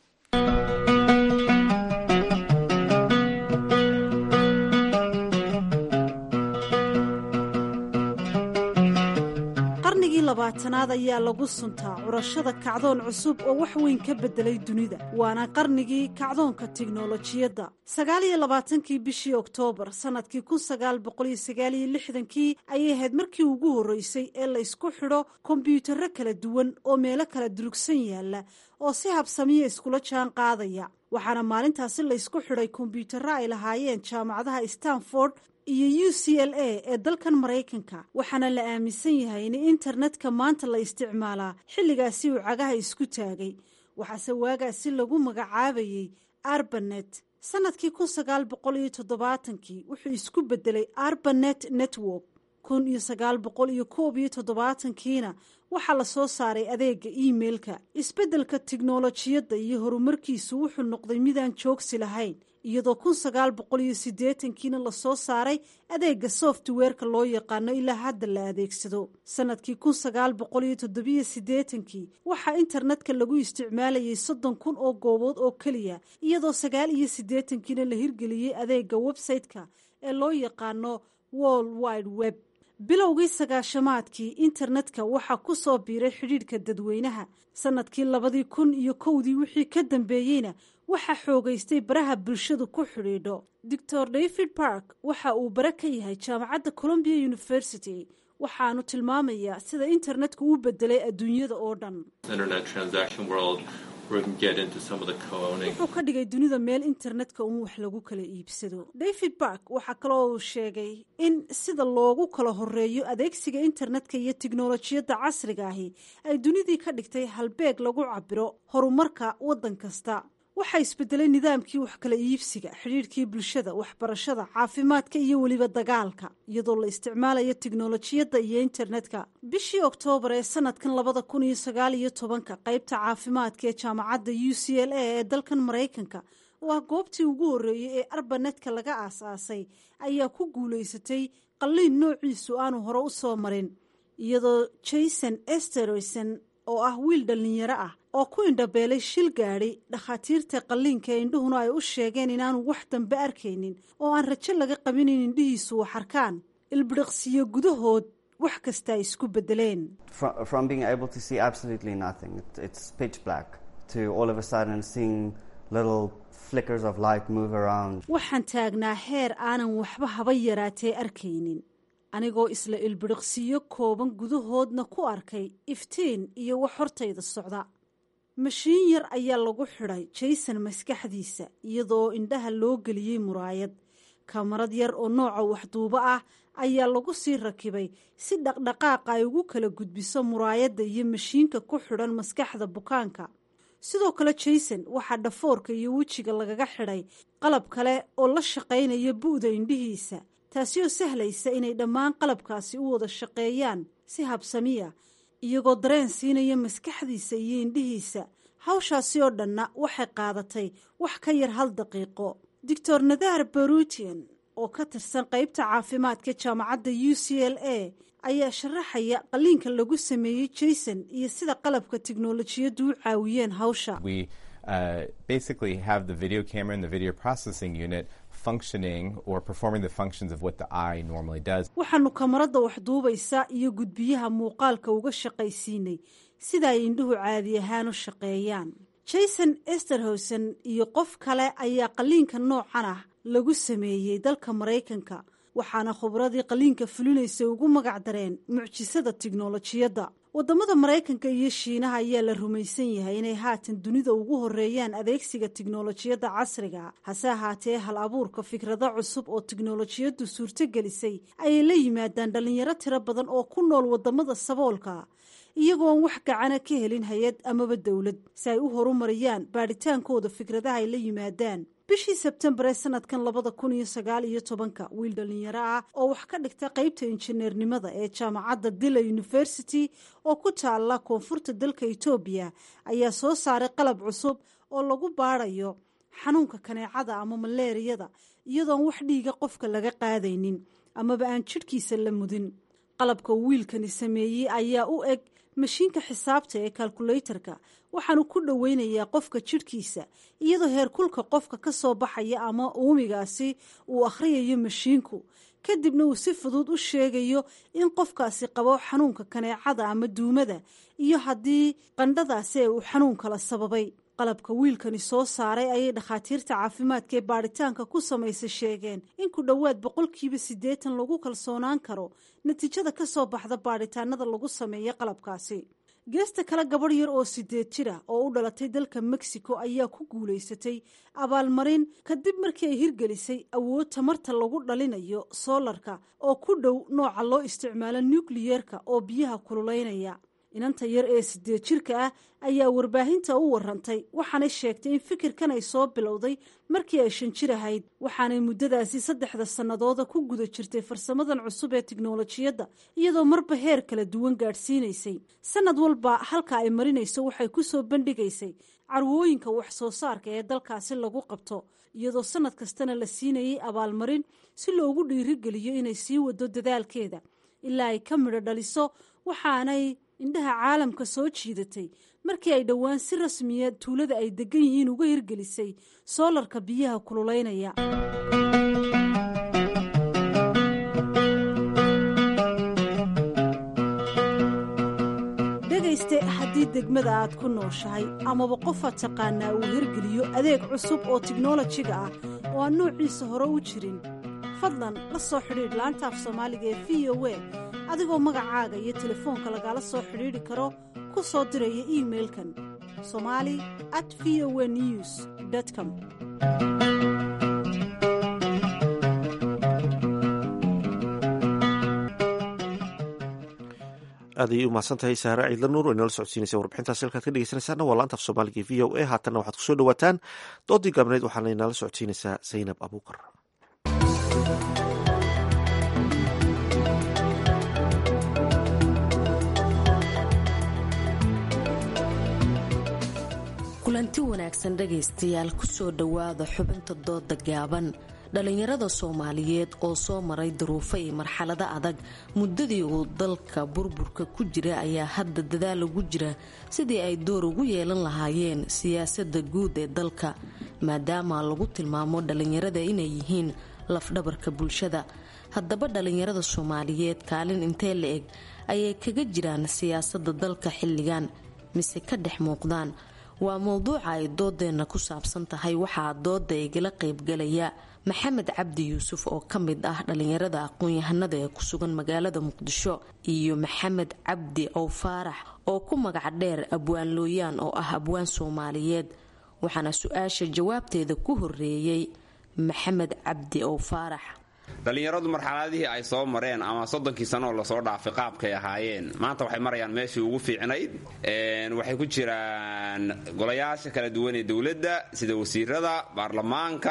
labaatanaad ayaa lagu suntaa curashada kacdoon cusub oo wax weyn ka beddelay dunida, waana qarnigii kacdoonka tiknolojiyadda. sagaal iyo labaatankii bishii oktoobar sannadkii kun sagaal boqol iyo sagaal iyo lixdankii ayay ahayd markii ugu horreysay ee la isku xidho kombyuutarro kala duwan oo meelo kala durugsan yaalla oo si habsamiya iskula jaan qaadaya. waxaana maalintaasi la isku xidhay kombyuutarro ay lahaayeen jaamacadaha stanford iyo u c l a ee dalkan maraykanka. waxaana la aaminsan yahay in internetka maanta la isticmaalaa xilligaasi uu cagaha isku taagay. waxaase waagaasi lagu magacaabayey arbanet. sannadkii kun sagaal boqol iyo toddobaatankii wuxuu isku beddelay arbanet network. kun iyo sagaal boqol iyo koob iyo toddobaatankiina waxaa la soo saaray adeega iimeilka. isbeddelka tiknolojiyadda iyo horumarkiisu wuxuu noqday midaan joogsi lahayn, iyadoo kun sagaal boqol iyo siddeetankiina lasoo saaray adeega softwareka loo yaqaano ilaa hadda la adeegsado. sanadkii kun sagaal boqol iyo toddobiyo siddeetankii waxaa internetka lagu isticmaalayay soddon kun oo goobood oo keliya, iyadoo sagaal iyo siddeetankiina la hirgeliyey adeega website-ka ee loo yaqaano world wide web. bilowgii sagaashamaadkii internetka waxaa ku soo biiray xidhiidhka dadweynaha. sanadkii labadii kun iyo kowdii wixii ka dambeeyeyna waxaa xoogaystay baraha bulshadu ku xidhiidho. doctor david park waxa uu bare ka yahay jaamacadda columbia university, waxaanu tilmaamayaa sida internetku u bedelay adduunyada oo dhan. wuxuu ka dhigay dunida meel internetka uun wax lagu kala iibsado. david park waxaa kaloo uu sheegay in sida loogu kala horeeyo adeegsiga internetka iyo tiknolojiyadda casriga ahi ay dunidii ka dhigtay halbeeg lagu cabiro horumarka waddan kasta. waxaa isbedelay nidaamkii wax kala iibsiga, xidhiidhkii bulshada, waxbarashada, caafimaadka iyo weliba dagaalka, iyadoo la isticmaalayo tiknolojiyadda iyo internetka. bishii oktoobar ee sanadkan labada kun iyo sagaal iyo tobanka qaybta caafimaadka ee jaamacadda u c l a ee dalkan maraykanka oo ah goobtii ugu horreeyey ee arbanetka laga aas-aasay ayaa ku guulaysatay qalliin noociisu aanu hore u soo marin, iyadoo jason esterson oo ah wiil dhallinyaro ah oo ku indhabeelay shil gaadhi dhakhaatiirta qalliinka ee indhuhuna ay u sheegeen inaanu wax dambe arkaynin oo aan rajo laga qabin in indhihiisu wax arkaan. ilbiriqsiyo gudahood wax kasta ay isku bedeleen. waxaan taagnaa heer aanan waxba haba yaraatee arkaynin, anigoo isla ilbiriqsiyo kooban gudahoodna ku arkay iftiin iyo wax hortayda socda. mashiin yar ayaa lagu xidhay jason maskaxdiisa, iyadoo indhaha loo geliyey muraayad. kamarad yar oo nooca waxduubo ah ayaa lagu sii rakibay si dhaqdhaqaaqa ay ugu kala gudbiso muraayadda iyo mashiinka ku xidhan maskaxda bukaanka. sidoo kale jason waxaa dhafoorka iyo wejiga lagaga xidhay qalab kale oo la shaqaynaya bu'da indhihiisa, taasi oo sahlaysa inay dhammaan qalabkaasi u wada shaqeeyaan si habsamiya, iyagoo dareen siinaya maskaxdiisa iyo indhihiisa. hawshaasi oo dhanna waxay qaadatay wax ka yar hal daqiiqo. doctor nadar barutian oo ka tirsan qaybta caafimaadka jaamacadda u c l a ayaa sharaxaya qalliinka lagu sameeyey jason iyo sida qalabka tiknolojiyaddu u caawiyeen hawsha. waxaanu kamarada wax duubaysa iyo gudbiyaha muuqaalka uga shaqaysiinay sida ay indhuhu caadi ahaan u shaqeeyaan. jason esterhosen iyo qof kale ayaa qalliinka noocan ah lagu sameeyey dalka maraykanka, waxaana khubradii qalliinka fulinaysay ugu magac dareen mucjisada tiknolojiyadda. wadamada maraykanka iyo shiinaha ayaa la rumaysan yahay inay haatan dunida ugu horeeyaan adeegsiga tiknolojiyadda casriga. hase ahaatee hal abuurka fikrado cusub oo tiknolojiyaddu suurtogelisay ayay la yimaadaan dhalinyaro tiro badan oo ku nool wadamada saboolka, iyagoon wax gacana ka helin hay-ad amaba dowlad si ay u horumariyaan baadhitaankooda fikradaha ay la yimaadaan. bishii sebtembar ee sanadkan labada kun iyo sagaal iyo tobanka wiil dhalinyaro ah oo wax ka dhigta qaybta injineernimada ee jaamacadda dila university oo ku taala koonfurta dalka etoobiya ayaa soo saaray qalab cusub oo lagu baadhayo xanuunka kaneecada ama maleeriyada iyadoon wax dhiiga qofka laga qaadaynin amaba aan jidhkiisa la mudin. qalabka wiilkani sameeyey ayaa u eg mashiinka xisaabta ee kalkulaytarka, waxaanu ku dhoweynayaa qofka jidhkiisa iyadoo heerkulka qofka ka soo baxaya ama uumigaasi uu akhriyayo mashiinku, kadibna uu si fudud u sheegayo in qofkaasi qabo xanuunka kaneecada ama duumada iyo haddii qandhadaasi ee uu xanuun kala sababay. qalabka wiilkani soo saaray ayay dhakhaatiirta caafimaadka ee baadhitaanka ku samaysay sheegeen in ku dhowaad boqolkiiba siddeetan lagu kalsoonaan karo natiijada ka soo baxda baadhitaanada lagu sameeya qalabkaasi. geesta kale gabadh yar oo sideed jir ah oo u dhalatay dalka mexico ayaa ku guulaysatay abaalmarin kadib markii ay hirgelisay awood tamarta lagu dhalinayo soolarka oo ku dhow nooca loo isticmaalo nukliyeerka oo biyaha kululeynaya. inanta yar ee sideed jirka ah ayaa warbaahinta u warantay waxaanay sheegtay in fikirkan ay soo bilowday markii ay shan jir ahayd waxaanay muddadaasi saddexda sannadooda ku guda jirtay farsamadan cusub ee tiknolojiyadda iyadoo marba heer kala duwan gaadhsiinaysay sannad walba halka ay marinayso waxay ku soo bandhigaysay carwooyinka wax soo saarka ee dalkaasi lagu qabto iyadoo sannad kastana la siinayay abaalmarin si loogu dhiirigeliyo inay sii wado dadaalkeeda ilaa ay ka midho dhaliso waxaanay indhaha caalamka soo jiidatay markii ay dhowaan si rasmiya tuulada ay degan yihiin uga hirgelisay soolarka biyaha kululeynaya dhegayste haddii degmada aad ku nooshahay amaba qofaad taqaanaa uu hirgeliyo adeeg cusub oo tiknolojiga ah oo aan noociisa hore u jirin fadlan la soo xidhiidh laanta af soomaaliga ee v o a adigoo magacaaga iyo telefoonka lagala soo xidhiidhi karo ku soo diraya iimailkan somali at v o a news com aad ayay u mahadsan tahay saare ciidla nuur oo inala socodsiinaysa warbixintaas halkaad ka dhegeysanaysaana waa laanta af soomaaliga v o a haatanna waxaad kusoo dhawaataan doodii gaabneed waxaana inala socodsiinaysaa zaynab abuukar. kulanti wanaagsan dhegaystayaal kusoo dhowaada xubinta dooda gaaban dhallinyarada soomaaliyeed oo soo maray duruufo iyo marxalado adag muddadii uu dalka burburka ku jira ayaa hadda dadaal ugu jira sidii ay door ugu yeelan lahaayeen siyaasadda guud ee dalka maadaama lagu tilmaamo dhallinyarada inay yihiin lafdhabarka bulshada. haddaba dhallinyarada soomaaliyeed kaalin intee la eg ayay kaga jiraan siyaasadda dalka xilligan mise ka dhex muuqdaan? waa mowduuca ay doodeenna ku saabsan tahay. waxaa dooda igala qaybgalaya maxamed cabdi yuusuf oo ka mid ah dhallinyarada aqoon-yahanada ee ku sugan magaalada muqdisho iyo maxamed cabdi ow faarax oo ku magac dheer abwaan looyaan oo ah abwaan soomaaliyeed. waxaana su-aasha jawaabteeda ku horeeyey maxamed cabdi ow faarax. dhallinyaradu marxaladihii ay soo mareen ama soddonkii sano oo lasoo dhaafay qaabkay ahaayeen maanta waxay marayaan meeshii ugu fiicnayd. waxay ku jiraan golayaasha kala duwan ee dowladda sida wasiirada baarlamaanka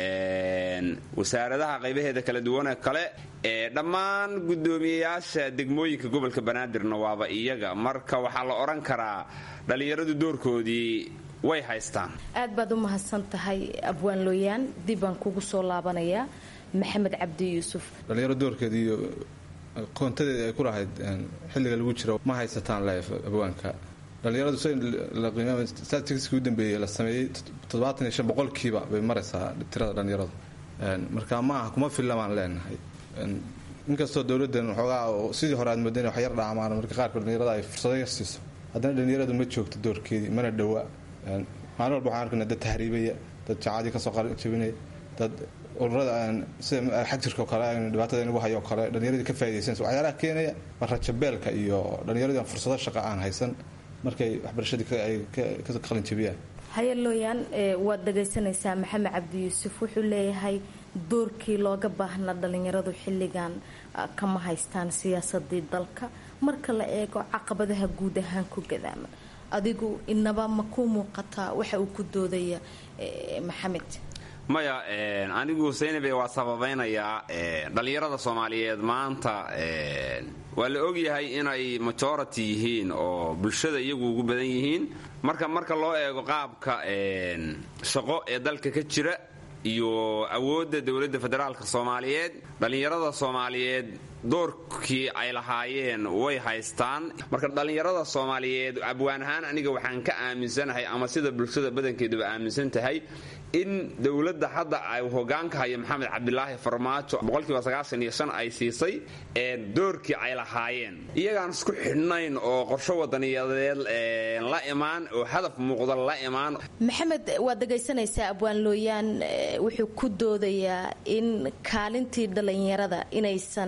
wasaaradaha qaybaheeda kala duwanee kale dhammaan gudoomiyeyaasha degmooyinka gobolka banaadirna waaba iyaga. marka waxaa la odhan karaa dhallinyaradu doorkoodii way haystaan. aad baad u mahadsan tahay abwaan looyaan. dib baan kugu soo laabanayaa maxamed cabdi yuusuf. dhallinyaro doorkeeda iyo qoontadeeda ay ku lahayd xilliga lagu jiro ma haysataan leef abwaanka. dhallinyaradu statistiskii u dambeeyey la sameeyey toddobaatan iyo shan boqolkiiba bay maraysaa tirada dhallinyaradu. marka ma aha kuma fillamaan leenahay. inkastoo dowladdan waxoogaa sidii hore aad moodeen wax yar dhaamaan marka qaarkood dhallinyarada ay fursado yar siiso haddana dhallinyaradu ma joogto doorkeedii mana dhowa. maalin walba waxaan arkaynaa dad tahriibaya, dad jacaadii kasoo jabinaya, dad ururada sida xajirka kale dhibaatada inagu hayo kale dhallinyaradii ka faa'idaysanaysa waxyaalaha keenaya waa rajabeelka iyo dhallinyaradii fursado shaqo aan haysan markay waxbarashadii ay ka qalin jabiyaan. haye looyaan waad dhagaysanaysaa maxamed cabdi yuusuf wuxuu leeyahay doorkii looga baahnaa dhallinyaradu xilligan kama haystaan siyaasadii dalka marka la eego caqabadaha guud ahaan ku gadaaman. adigu inaba ma ku muuqataa waxa uu ku doodaya maxamed? maya anigu saynabe waa sababaynayaa dhallinyarada soomaaliyeed maanta waa la ogyahay inay majority yihiin oo bulshada iyagu ugu badan yihiin. marka marka loo eego qaabka shaqo ee dalka ka jira iyo awoodda dowladda federaalka soomaaliyeed dhallinyarada soomaaliyeed doorkii ay lahaayeen way haystaan. marka dhallinyarada soomaaliyeed abwaan ahaan aniga waxaan ka aaminsanahay ama sida bulshada badankeeduba aaminsan tahay in dowladda hadda ay hogaanka hayo maxamed cabdilaahi farmaajo boqolkiiba sagaashan iyo shan ay siisay ee doorkii ay lahaayeen iyagaan isku xidhnayn oo qorsho wadaniyadeed la imaan oo hadaf muuqda la imaan. maxamed waad dhagaysanaysaa abwaan looyaan wuxuu ku doodayaa in kaalintii dhallinyarada inaysan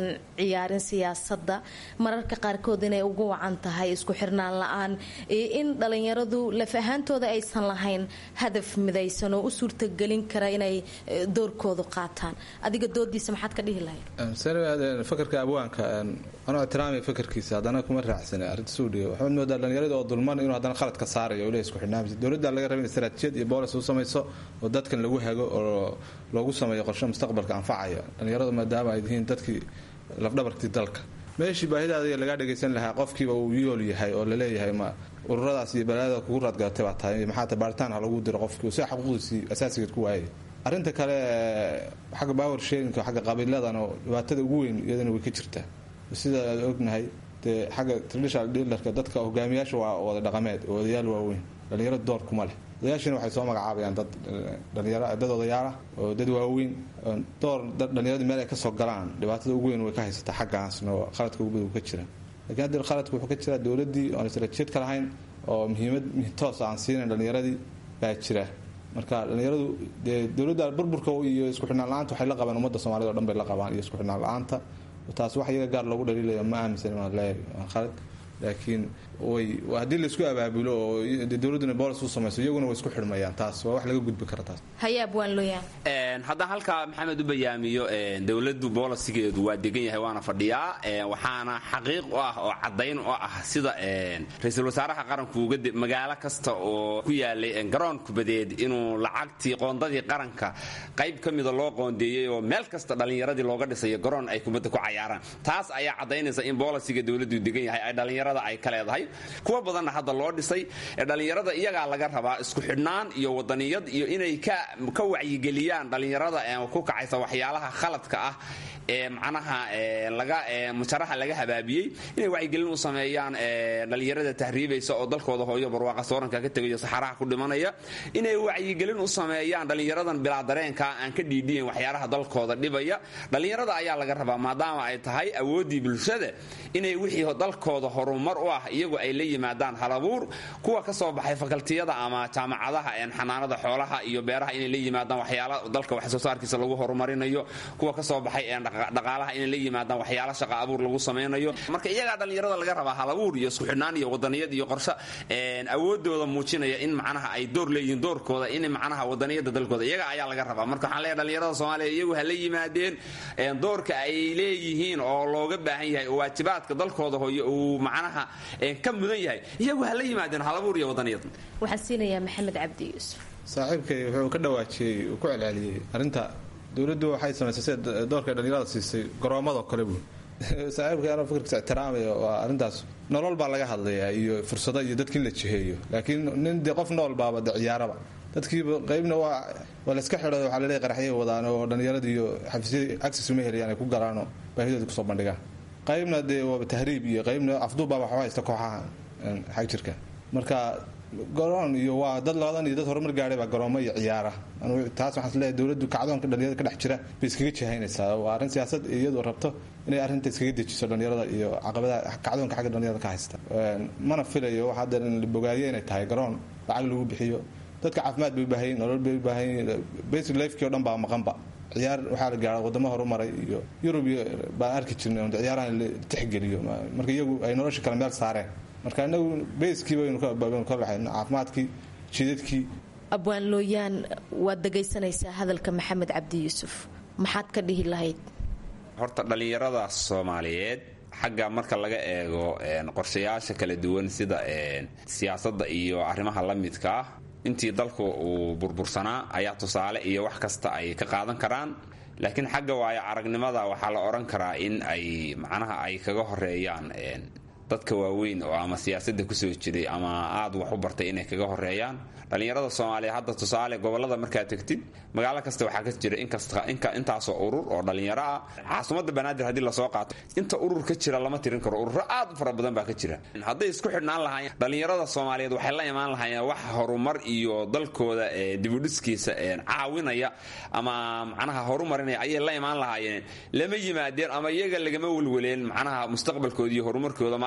ciyaarin siyaasadda mararka qaarkood inay ugu wacan tahay isku xirnaan la-aan iyo in dhalinyaradu laf ahaantooda aysan lahayn hadaf midaysan oo u suurtagelin kara inay doorkoodu qaataan. adiga doodiisa maxaad ka dhihi lahayd? fakarka abwaanka anoo ixtiraamay fakarkiisa haddana kuma raacsana arrinta suudhiga waxaad moodaa dhalinyarada oo dulman inuu haddana qalad ka saarayo ule isku xidhnaamisa dowladda laga raba in istaraatiijiyad iyo boolis u samayso oo dadkan lagu hago oo loogu sameeyo qorshe mustaqbalka anfacaya dhalinyaradu maadaama ay yihiin dadkii lafdhabarkii dalka meeshii baahidaada lagaa dhagaysan lahaa qofkiiba uu yool yahay oo laleeyahay ma ururadaas iyo balaadada kugu raadgalatay baa tahay maxaata baaritaan ha lagu diro qofkii si xuquuqdiisii asaasigeed ku waayay. arrinta kale xagga power sharinka xagga qabiiladan oo dhibaatada ugu weyn iyadana way ka jirtaa sida aad ognahay dee xagga traditional dealerka dadka hogaamiyaasha waa wada dhaqameed oo odayaal waaweyn dhalinyaro door kuma leh odayaashina waxay soo magacaabayaan dad dhalinyaro dad odayaal ah oo dad waaweyn door dhalinyaradu meel ay ka soo galaan dhibaatada ugu weyn way ka haysataa xaggaasna oo qaladka ugu badan ka jira laakiin hadda qaladku wuxuu ka jiraa dowladdii oon istaraatiijiyad ka lahayn oo muhiimad toos aan siinayn dhalinyaradii baa jira marka dhalinyaradu dee dowladda burburka iyo isku xidhnaan la-aanta waxay la qabaan ummadda soomaalida o dhan bay la qabaan iyo isku xidhnaan la-aanta taas wax iyaga gaar loogu dhaliilaya ma aaminsan inaan leeyahay waa khalad laakiin way haddii la isku abaabulo oo dowladduna boolis u samayso iyaguna way isku xidhmayaan taas waa wax laga gudbi kara taas. hayaab waan looyaan haddaan halkaa maxamed u bayaamiyo dowladdu boolisigeedu waa degan yahay waana fadhiyaa waxaana xaqiiq u ah oo caddayn u ah sida ra-iisul wasaaraha qaranku uga magaalo kasta oo ku yaalay garoon kubadeed inuu lacagtii qoondadii qaranka qayb ka mida loo qoondeeyey oo meel kasta dhallinyaradii looga dhisayo garoon ay kubadda ku cayaaraan taas ayaa caddaynaysa in boolisiga dowladdu degan yahay ay dhalinyarada ay ka leedahay kuwa badanna hadda loo dhisay ee dhalinyarada iyagaa laga rabaa isku xidhnaan iyo wadaniyad iyo inay ka ka wacyigeliyaan dhalinyarada ee ku kacaysa waxyaalaha khaladka ah ee macnaha laga mujaraha laga habaabiyey inay wacyigelin u sameeyaan dhalinyarada tahriibaysa oo dalkooda hooyo barwaaqa sooranka ka tagayo saxaraha ku dhimanaya inay wacyigelin u sameeyaan dhalinyaradan bilaa dareenka aan ka dhiidhiyin waxyaalaha dalkooda dhibaya dhalinyarada ayaa laga rabaa maadaama ay tahay awoodii bulshada inay wixii dalkooda horumar u ah iyagu ay la yimaadaan halabuur kuwa ka soo baxay fakaltiyada ama jaamacadaha ee xanaanada xoolaha iyo beeraha inay la yimaadaan waxyaala dalka wax soo saarkiisa lagu horumarinayo kuwa ka soo baxay ee dhaqaalaha inay la yimaadaan waxyaala shaqo abuur lagu sameynayo marka iyaga dhalinyarada laga rabaa halabuur iyo isku xidhnaan iyo wadaniyad iyo qorshe een awoodooda muujinaya in macnaha ay door leeyihiin doorkooda in macnaha wadaniyada dalkooda iyaga ayaa laga rabaa marka waxaan leeyahay dhalinyarada Soomaaliya iyagu hala yimaadeen een doorka ay leeyihiin oo looga baahan yahay oo waajibaadka dalkooda hooyo uu macnaha een ka mudan yahay iyagu hala yimaadeen halabuur iyo wadaniyad waxaan siinayaa Maxamed Cabdi Yuusuf saaxiibkay wuxuu ka dhawaajiyay uu ku celceliyay arinta dawladdu waxay samaysay doorka dhalinyarada siisay garoomada kale buu saaxiibkay ana fikirkiisa ixtiraamaya waa arintaas nolol baa laga hadlayaa iyo fursado iyo dadkii la jiheeyo laakiin nin de qof nool baaba ciyaaraba dadkii qaybna waa wala iska xidhay waxa la leeyahay qaraxyo wadaan oo dhalinyarada iyo xafiisyada access uma helayaan ay ku galaano baahidooda ku soo bandhigaan qaybna de waa tahriib iyo qaybna afduub baa waxa haysta kooxaha xag jirka marka garoon iyo waa dad labadan iyo dad horumar gaaray baa garoomo iyo ciyaara anu taas waxaan leeyahay dawladdu kacdoonka dhalinyarada ka dhex jira bay iskaga jihaynaysaa waa arrin siyaasad iyadoo rabto inay arrinta iskaga dejiso dhalinyarada iyo caqabadaha kacdoonka xagga dhalinyarada ka haysta mana filayo waxa hadda la bogaadiyo inay tahay garoon lacag lagu bixiyo dadka caafimaad bay u baahan yihiin nolol bay u baahan yihiin basic lifekii oo dhan baa maqanba ciyaar waxaa la gaaray wadamo horumaray iyo yurub baan arki jirnay oo ciyaarahan la tixgeliyo marka iyagu ay nolosha kala meel saareen marka inagu bayskii baynu ka baxay caafimaadkii jidadkii abwaan looyaan waad dhagaysanaysaa hadalka Maxamed Cabdi Yuusuf maxaad ka dhihi lahayd horta dhalinyarada Soomaaliyeed xagga marka laga eego qorshayaasha kala duwan sida siyaasadda iyo arrimaha la midka ah intii dalku uu burbursanaa ayaa tusaale iyo wax kasta ay ka qaadan karaan laakiin xagga waayo aragnimada waxaa la oran karaa in ay macnaha ay kaga horeeyaan dadka waaweyn oo ama siyaasadda ku soo jiray ama aad wax u bartay inay kaga horeeyaan dhalinyarada Soomaaliya hadda tusaale gobolada markaa tagtid magaalo kasta waxaa ka jira in kasta intaas oo urur oo dhalinyaro ah caasimada Banaadir hadii la soo qaato inta urur ka jira lama tirin karo urur aad u fara badan baa ka jira haday isku xidhnaan lahaayeen dhalinyarada Soomaaliyeed waxay la imaan lahaayeen wax horumar iyo dalkooda dib u dhiskiisa caawinaya ama macnaha horumarinaya ayay la imaan lahaayeen lama yimaadeen ama iyaga lagama walwaleen macnaha mustaqbalkooda iyo horumarkooda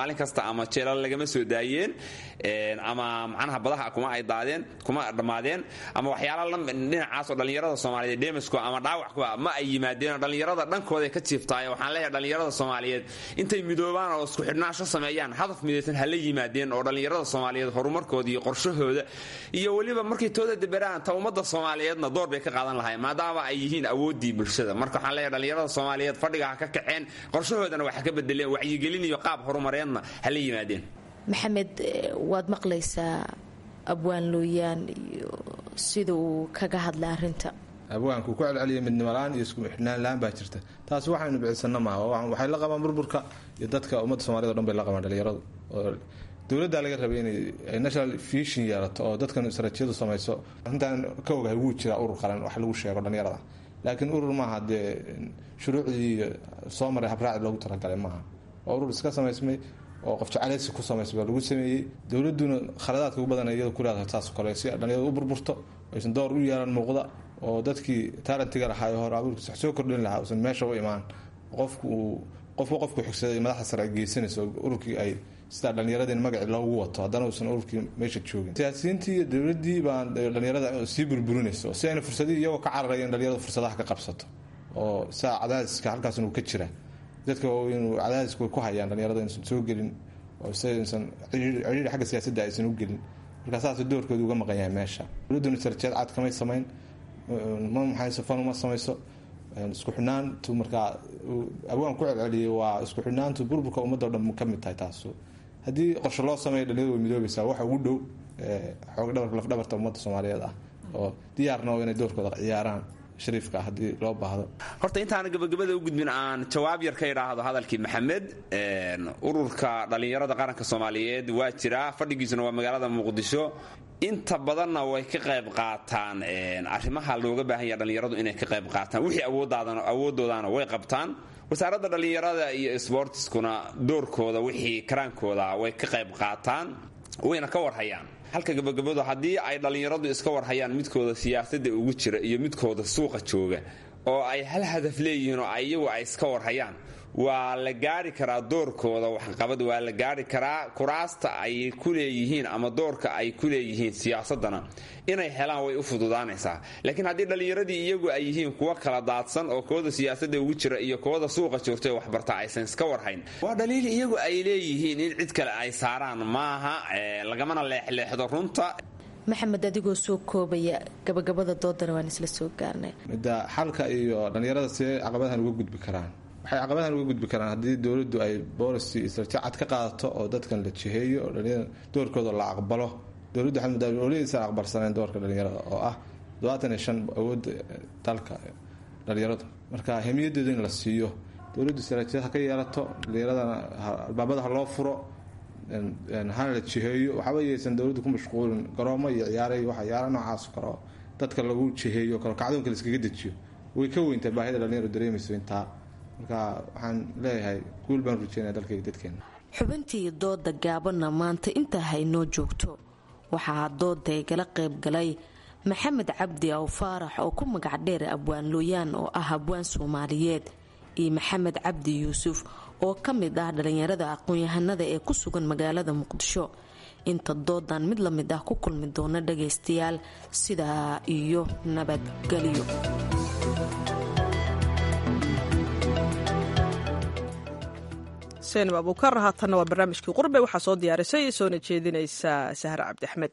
maalin kasta ama jeelal lagama soo daayeen ama macnaha badaha kuma ay daadeen kuma dhammaadeen ama waxyaala dhinacaasoo dhallinyarada soomaaliyeed demisku ama dhaawac kuwa ma ay yimaadeen dhallinyarada dhankooda ka jiiftaayo waxaan leeyahay dhallinyarada soomaaliyeed intay midoobaan oo isku xidhnaansho sameeyaan hadaf midaysan hala yimaadeen oo dhallinyarada soomaaliyeed horumarkooda iyo qorshahooda iyo weliba markay tooda daberaan ta ummadda soomaaliyeedna door bay ka qaadan lahayn maadaama ay yihiin awooddii bulshada marka waxaan leeyahay dhallinyarada soomaaliyeed fadhiga ha ka kaceen qorshahoodana waxa ka bedeleen wacyigelin iyo qaab horumareedna hala yimaadeen. maxamed waad maqlaysaa abwaan looyaan iyo sida uu kaga hadlay arrinta abwaanku ku celceliya midnimalaan iyo isku xidhnaan laan baa jirta taas waxaynu bicisana maaha waxay la qabaan burburka iyo dadka ummadda soomaaliyed o dhan bay la qabaan dhalinyaradu oo dowladda laga rabay inay national vision yeelato oo dadkan istaraatiijiyadu samayso arrintan ka ogahay wuu jiraa urur qaran wax lagu sheego dhalinyarada laakiin urur maaha dee shuruucdii soo maray habraaci loogu talagalay maaha waa urur iska samaysmay oo qof jeclaysi ku samaysmay lagu sameeyey dowladduna khaladaadka ugu badan iyada ku leedahay taas kale si dhalinyaradu u burburto aysan door u yeelan muuqda oo dadkii taarantiga lahaa hore abuurkiisa soo kordhin lahaa uusan meesha u imaan qofku qofku qofku xigsaday madaxda sare geysanayso ururkii ay sida dhallinyaradeen magacii loogu wato haddana uusan ururkii meesha joogin siyaasiyiintii iyo dowladdii baan dhallinyarada sii burburinayso si ayna fursadii iyagoo ka cararayeen dhalinyarada fursadaha ka qabsato oo saa cadaadiska halkaasna uu ka jira dadka inuu cadaadiska ku hayaan dhalinyarada insan soo gelin oo saysan ciriiri xagga siyaasadda aysan u gelin marka saas doorkooda uga maqan yahay meesha dowladduna sarjeed cad kamay samayn ma maxayso fan uma samayso isku xidhnaantu markaa abwaan ku celceliyay waa isku xidhnaantu burburka ummadda o dhan ka mid tahay taasu haddii qorshe loo sameeyo dhalinyaradu way midoobaysaa waxa ugu dhow xoog dhabarka lafdhabarta ummadda soomaaliyeed ah oo diyaarna oo inay doorkooda ciyaaraan shariifka haddii loo baahdo. horta intaana gabagabada u gudbin aan jawaab yar ka idhaahdo hadalkii maxamed ururka dhallinyarada qaranka soomaaliyeed waa jiraa fadhigiisuna waa magaalada muqdisho inta badanna way ka qayb qaataan arrimaha looga baahan yaha dhallinyaradu inay ka qayb qaataan wixii awoodoodaana way qabtaan wasaaradda dhallinyarada iyo sboortiskuna doorkooda wixii karaankooda way ka qayb qaataan wayna ka warhayaan halka gabagabadu haddii ay dhallinyaradu iska warhayaan midkooda siyaasadda ugu jira iyo midkooda suuqa jooga oo ay hal hadaf leeyihiin oo iyagu ay iska warhayaan waa la gaari karaa doorkooda waxqabad waa la gaari karaa kuraasta ay ku leeyihiin ama doorka ay ku leeyihiin siyaasadana inay helaan way u fududaanaysaa laakiin haddii dhallinyaradii iyagu ay yihiin kuwa kala daadsan oo kooda siyaasadda ugu jira iyo kooda suuqa joogta waxbarta aysan iska warhayn waa dhaliil iyagu ay leeyihiin in cid kale ay saaraan maaha lagamana leexleexdo runta. maxamed adigoo soo koobaya gabagabada doodana waan isla soo gaarnay midda xalka iyo dhallinyarada see caqabadahan uga gudbi karaan waxay caqabadahan uga gudbi karaan haddii dowladdu ay boolicy istaraatiiji cad ka qaadato oo dadkan la jiheeyo oo dhalinyarada doorkooda la aqbalo dowladdu waxay muddaa oliyaysan aqbalsaneen doorka dhalinyarada oo ah todobaatan iyo shan awoodda dalka dhalinyaradu marka hamiyadeeda in la siiyo dowladdu istaraatiijiyad ha ka yeelato dhalinyaradana albaabada ha loo furo hana la jiheeyo waxba yaysan dowladdu ku mashquulin garoomo iyo ciyaaray waxa ciyaara noocaas karo dadka lagu jiheeyo karo kacdoonka la iskaga dejiyo way ka weyntaa baahida dhalinyaradu dareemayso intaa marka waxaan leeyahay guul baan rajeynaya dalkayga dadkeena. xubintii dooda gaabanna maanta intaa haynoo joogto waxaa dooda igala qayb galay maxamed cabdi aw faarax oo ku magac dheer abwaan looyaan oo ah abwaan soomaaliyeed iyo maxamed cabdi yuusuf oo ka mid ah dhalinyarada aqoon-yahanada ee ku sugan magaalada muqdisho inta doodan mid la mid ah ku kulmi doona dhagaystayaal sidaa iyo nabadgelyo. seenab abuukar haatanna waa barnaamijkii qurbe waxaa soo diyaarisay soona jeedinaysa sahre cabdi axmed.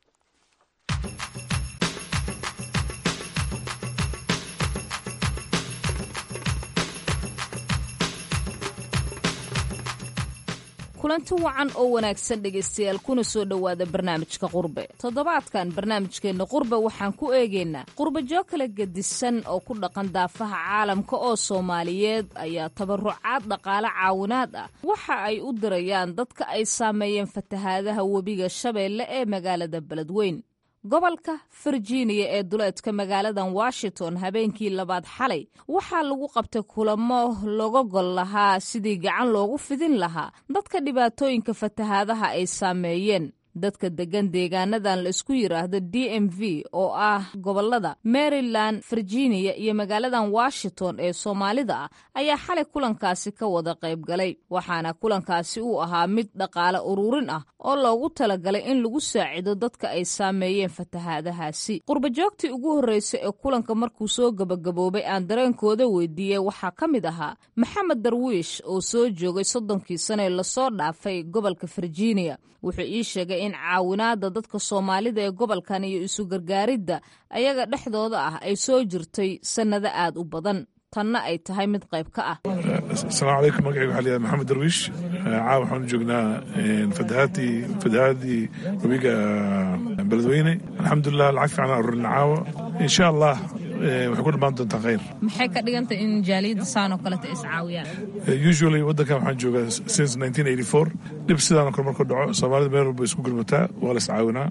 kulanti wacan oo wanaagsan dhegaystayaal kuna soo dhowaada barnaamijka qurbe toddobaadkan barnaamijkeenna qurbe waxaan ku eegaynaa qurbajoog kala gedisan oo ku dhaqan daafaha caalamka oo soomaaliyeed ayaa tabarucaad dhaqaale caawinaad ah waxa ay u dirayaan dadka ay saameeyeen fatahaadaha webiga shabeelle ee magaalada beledweyn. gobolka virginia ee duleedka magaaladan washington habeenkii labaad xalay waxaa lagu qabtay kulamo looga gol lahaa sidii gacan loogu fidin lahaa dadka dhibaatooyinka fatahaadaha ay saameeyeen dadka degan deegaanadan la isku yidhaahdo d m v oo ah gobolada maryland virginia iyo magaaladan washington ee soomaalida ah ayaa xalay kulankaasi ka wada qayb galay waxaana kulankaasi uu ahaa mid dhaqaale ururin ah oo loogu talagalay in lagu saacido dadka ay saameeyeen fatahaadahaasi qurbajoogtii ugu horreysay ee kulanka markuu soo gabagaboobay aan dareenkooda weydiiyey waxaa ka mid ahaa maxamed darwiish oo soo joogay soddonkii sane lasoo dhaafay gobolka virginia wuxuu ii sheegay in caawinaada dadka soomaalida ee gobolkan iyo isu gargaaridda ayaga dhexdooda ah ay soo jirtay sannado aad u badan tanna ay tahay mid qayb ka ah. asalaamu calaykum magacayga waxaa layahay maxamed darwiish caawa waxaanu joognaa fatahaadii fatahaadii webiga beledweyne alxamdulilah lacag fiican arurin caawa insha allah waxay ku dhammaan doontaa khayr. maxay ka dhigantay in jaaliyadda saan oo kaleta iscaawiyaan? usually waddankan waxaan joogaa since nineteen eighty-four dhib sidaanoo kale markuu dhaco soomaalida meel walba isku gurmataa waa la iscaawinaa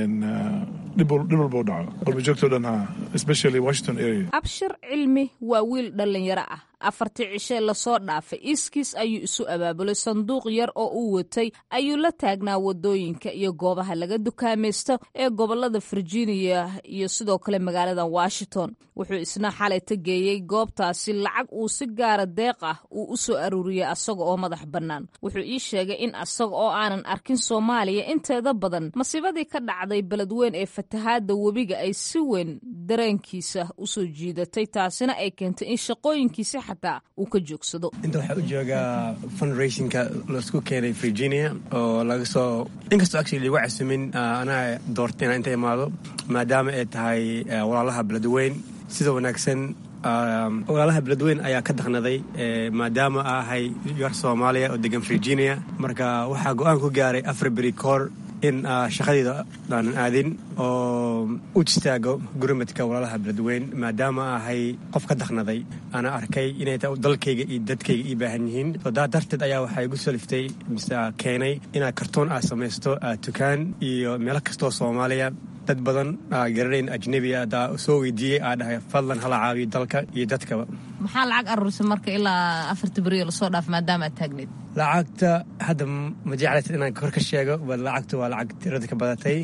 dhib walba u dhaco qurbajoogtoo dhan ha especially washington area. abshir cilmi waa wiil dhallinyaro ah afartii cishee lasoo dhaafay iskiis ayuu isu abaabulay sanduuq yar oo uu watay ayuu la taagnaa wadooyinka iyo goobaha laga dukaamaysto ee gobolada virginia iyo sidoo kale magaalada washington wuxuu isna xalay tageeyey goobtaasi lacag uu si gaara deeq ah uu u soo aruuriyey asaga oo madax bannaan wuxuu ii sheegay in asaga oo aanan arkin soomaaliya inteeda badan masiibadii ka dhacday beledweyn ee fatahaadda webiga ay si weyn dareenkiisa usoo jiidatay taasina ay keentay in shaqooyinkiisa uu ka joogsado. inta waxaa u joogaa fundraisingka laisku keenay virginia oo laga soo inkastoo actually lagu casumin anaa doortay inaan inta imaado maadaama ay tahay walaalaha beledweyn sida wanaagsan walaalaha beledweyn ayaa ka daqnaday maadaama ahay yar soomaaliya oo degan virginia marka waxaa go-aan ku gaaray afar beri koor in shaqadeeda aanan aadin oo u istaago gurmadka walaalaha beledweyn maadaama ahay qof ka daqnaday ana arkay inay dalkayga iyo dadkayga ii baahan yihiin daa darteed ayaa waxaa igu saliftay mise keenay inaad kartoon aad samaysto tukaan iyo meelo kastoo soomaaliya dad badan garanayn ajnebi adaa soo weydiiyey aa dhahay fadlan hala caawiyo dalka iyo dadkaba. maxaa lacag aruurisay marka ilaa afarta beriyo lasoo dhaaf maadaama aad taagneed? lacagta hadda ma jeclaysa inaan kor ka sheego bal lacagta waa lacag tirada ka badatay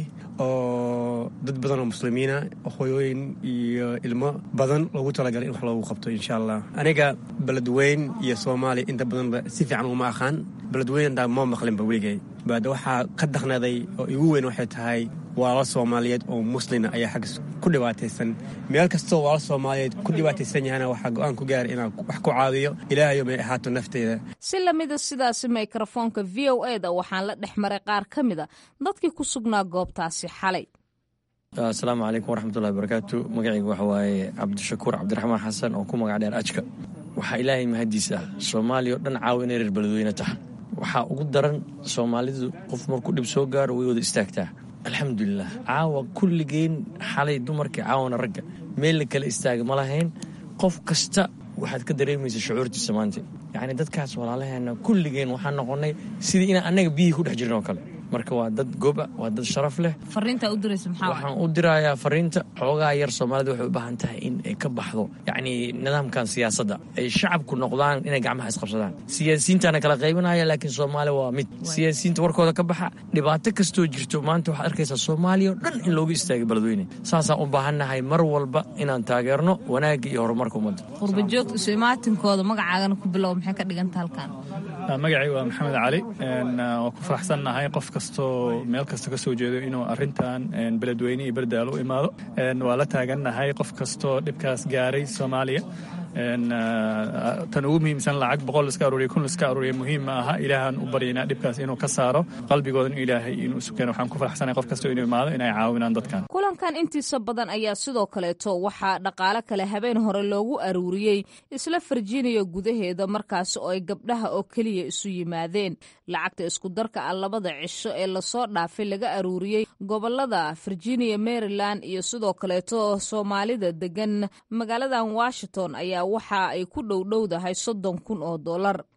oo dad badan oo muslimiina hooyooyin iyo ilmo badan loogu talagalay in wax loogu qabto insha allah. aniga beledweyn iyo soomaaliya inta badanba si fiican uma aqaan beledweyn daa moo maqlinba weligay baada waxaa ka daqnaday oo igu weyn waxay tahay walaalo soomaaliyeed oo muslina ayaa xaggas ku dhibaataysan meel kastoo walaalo soomaaliyeed ku dhibaataysan yahana waxaa go-aan ku gaara inaan wax ku caawiyo ilaahayo may ahaato nafteeda. si lamida sidaasi mikrofoonka v o e da waxaan la dhex maray qaar ka mida dadkii ku sugnaa goobtaasi xalay. asalaamu calaykum waraxmatullahi wabarakaatu magacayga waxa waaye cabdishakuur cabdiraxmaan xasan oo ku magac dheer ajka. waxaa ilaahay mahadiisa ah soomaaliya oo dhan caawa inay reer beledweyne tahay waxaa ugu daran soomaalidu qof markuu dhib soo gaaro way wada istaagtaa alxamdulilah caawa kulligeen xalay dumarkii caawana ragga meel la kala istaaga ma lahayn qof kasta waxaad ka dareemaysa shucuurtiisa maanta yacni dadkaas walaalaheena kulligeen waxaan noqonnay sidii inaan annaga biyihii ku dhex jirno oo kale marka waa dad goba waa dad sharaf leh. fariinta u diraysa maxaa waxaan u dirayaa fariinta xoogaa yar soomaalida waxay u baahan tahay in ay ka baxdo yacni nidaamkan siyaasadda ay shacabku noqdaan inay gacmaha isqabsadaan siyaasiyiintaana kala qaybinaya laakiin soomaaliya waa mid siyaasiyiinta warkooda ka baxa dhibaato kastoo jirto maanta waxaad arkaysaa soomaaliya oo dhan in loogu istaagay beledweyne saasaan u baahannahay mar walba inaan taageerno wanaagga iyo horumarka ummadda. qurbajoogta isu imaatinkooda magacaagana ku bilow maxay ka dhiganta halkan? magacay waa maxamed cali waa ku faraxsannahay qof kastoo meel kasta ka soo jeedo inuu arintan beledweyne iyo berdaalo u imaado waa la taagannahay qof kastoo dhibkaas gaaray soomaaliya tan ugu muhiimsan lacag boqol iska aruuriya kun iska aruuriya muhiim ma aha ilaahaan u baryaynaa dhibkaas inuu ka saaro qalbigoodan ilaahay inuu isu keeno waxaan ku faraxsanahay qof kastoo inuu imaado inay caawinaan dadkan. kulankan intiisa badan ayaa sidoo kaleeto waxaa dhaqaale kale habeen hore loogu aruuriyey isla virginia gudaheeda markaasi oo ay gabdhaha oo keliya isu yimaadeen lacagta isku darka ah labada cisho ee lasoo dhaafay laga aruuriyey gobolada virginia maryland iyo sidoo kaleeto soomaalida degan magaaladan washington ayaa waxa ay ku dhowdhowdahay soddon kun oo dollar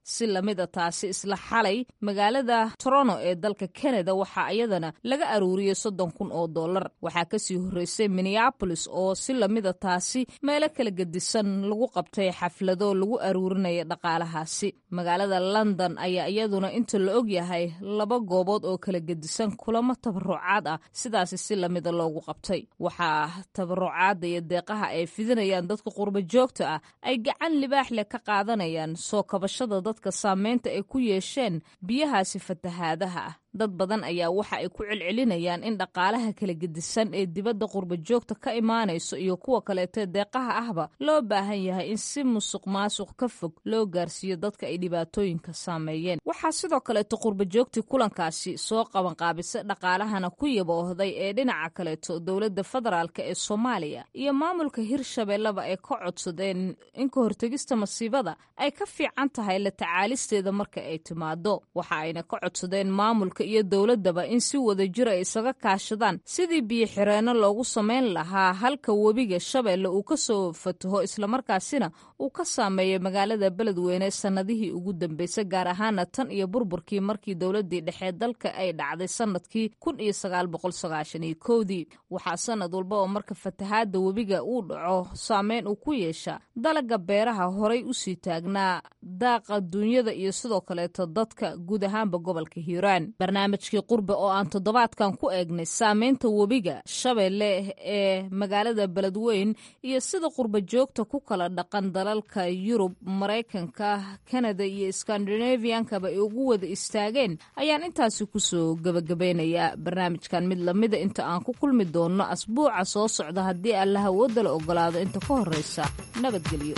si lamida taasi isla xalay magaalada toronto ee dalka canada waxaa iyadana laga aruuriyey soddon kun oo dollar waxaa kasii horreysay minneabolis oo si lamida taasi meelo kala gedisan lagu qabtay xaflado lagu aruurinaya dhaqaalahaasi magaalada london ayaa iyaduna inta la og yahay laba goobood oo kala gedisan kulamo tabarucaad ah sidaasi si lamida loogu qabtay waxaa tabarucaada iyo deeqaha ay fidinayaan dadka qurba joogta ah ay gacan libaax leh ka qaadanayaan soo kabashada dadka saameynta ay ku yeesheen biyahaasi fatahaadaha ah dad badan ayaa waxa ay ku celcelinayaan in dhaqaalaha kala gedisan ee dibadda qurba joogta ka imaanayso iyo kuwa kaleeto deeqaha ahba loo baahan yahay in si musuq maasuq ka fog loo gaarsiiyo dadka ay dhibaatooyinka saameeyeen waxaa sidoo kaleeto qurba joogtii kulankaasi soo qabanqaabisay dhaqaalahana ku yaboohday ee dhinaca kaleeto dowladda federaalk ee soomaaliya iyo maamulka hirshabeellaba ay ka codsadeen in ka hortegista masiibada ay ka fiican tahay la tacaalisteeda marka ay timaado waxa ayna ka codsadeen maamulka iyo dowladaba in si wada jir ay isaga kaashadaan sidii biyo xireenno loogu samayn lahaa halka webiga shabeelle uu ka soo fataho islamarkaasina uu ka saameeyay magaalada beledweyne sannadihii ugu dambeysay gaar ahaana tan iyo burburkii markii dowladii dhexe dalka ay dhacday sanadkii kun iyo sagaal boqol sagaashan iyo kowdii waxaa sanad walba oo marka fatahaada webiga uu dhaco saameyn uu ku yeesha dalaga beeraha horay usii taagnaa daaqa duunyada iyo sidoo kaleeto dadka guud ahaanba gobolka hiiraan barnaamijkii qurbe oo aan toddobaadkan ku eegnay saameynta webiga shabeelle ee magaalada beledweyn iyo sida qurba joogta ku kala dhaqan dalalka yurub maraykanka kanada iyo skandinaviankaba ay ugu wada istaageen ayaan intaasi kusoo gebagabeynayaa barnaamijkan mid lamida inta aan ku kulmi doonno asbuuca soo socda haddii allaha wooda la ogolaado inta ka horreysa nabadgelyo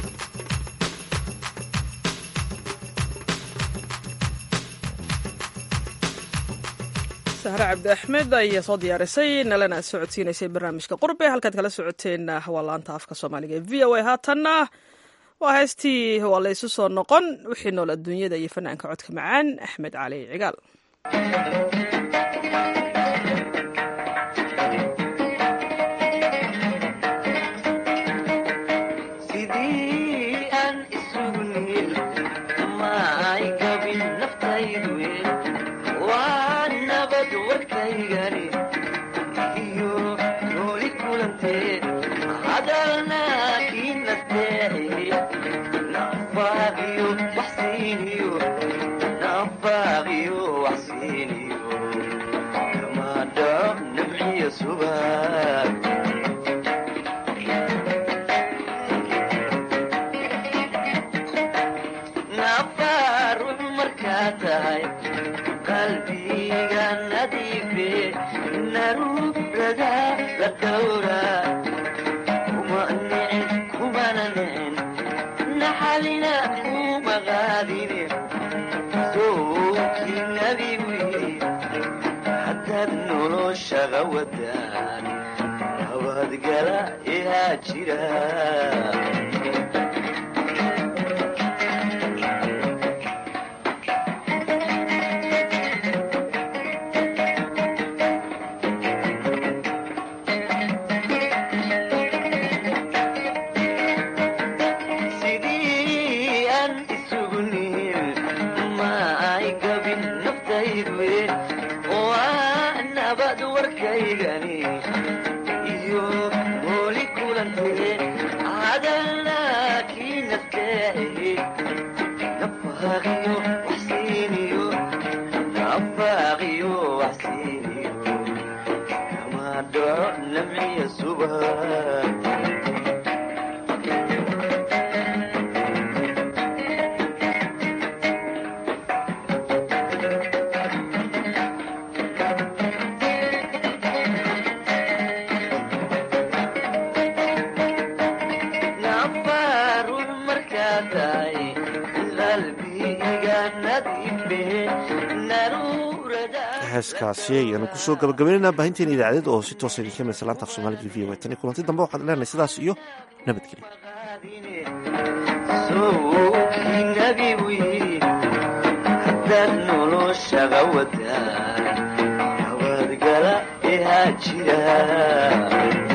sahre cabdi axmed ayaa soo diyaarisay nalana socodsiinaysay barnaamijka qurbe halkaad kala socoteenna waa laanta afka soomaaliga ee v o a haatanna waa heystii waa la isu soo noqon wixii nool adduunyada iyo fanaanka codka macaan axmed cali cigaal heeskaasi ayaanu kusoo gabagabaynaynaa baahinteena idaacadeed oo si toosa idinka imanaysa laanta af soomaaliga v o a tan iyo kulanti dambe waxaan leenahay sidaas iyo nabadgelyo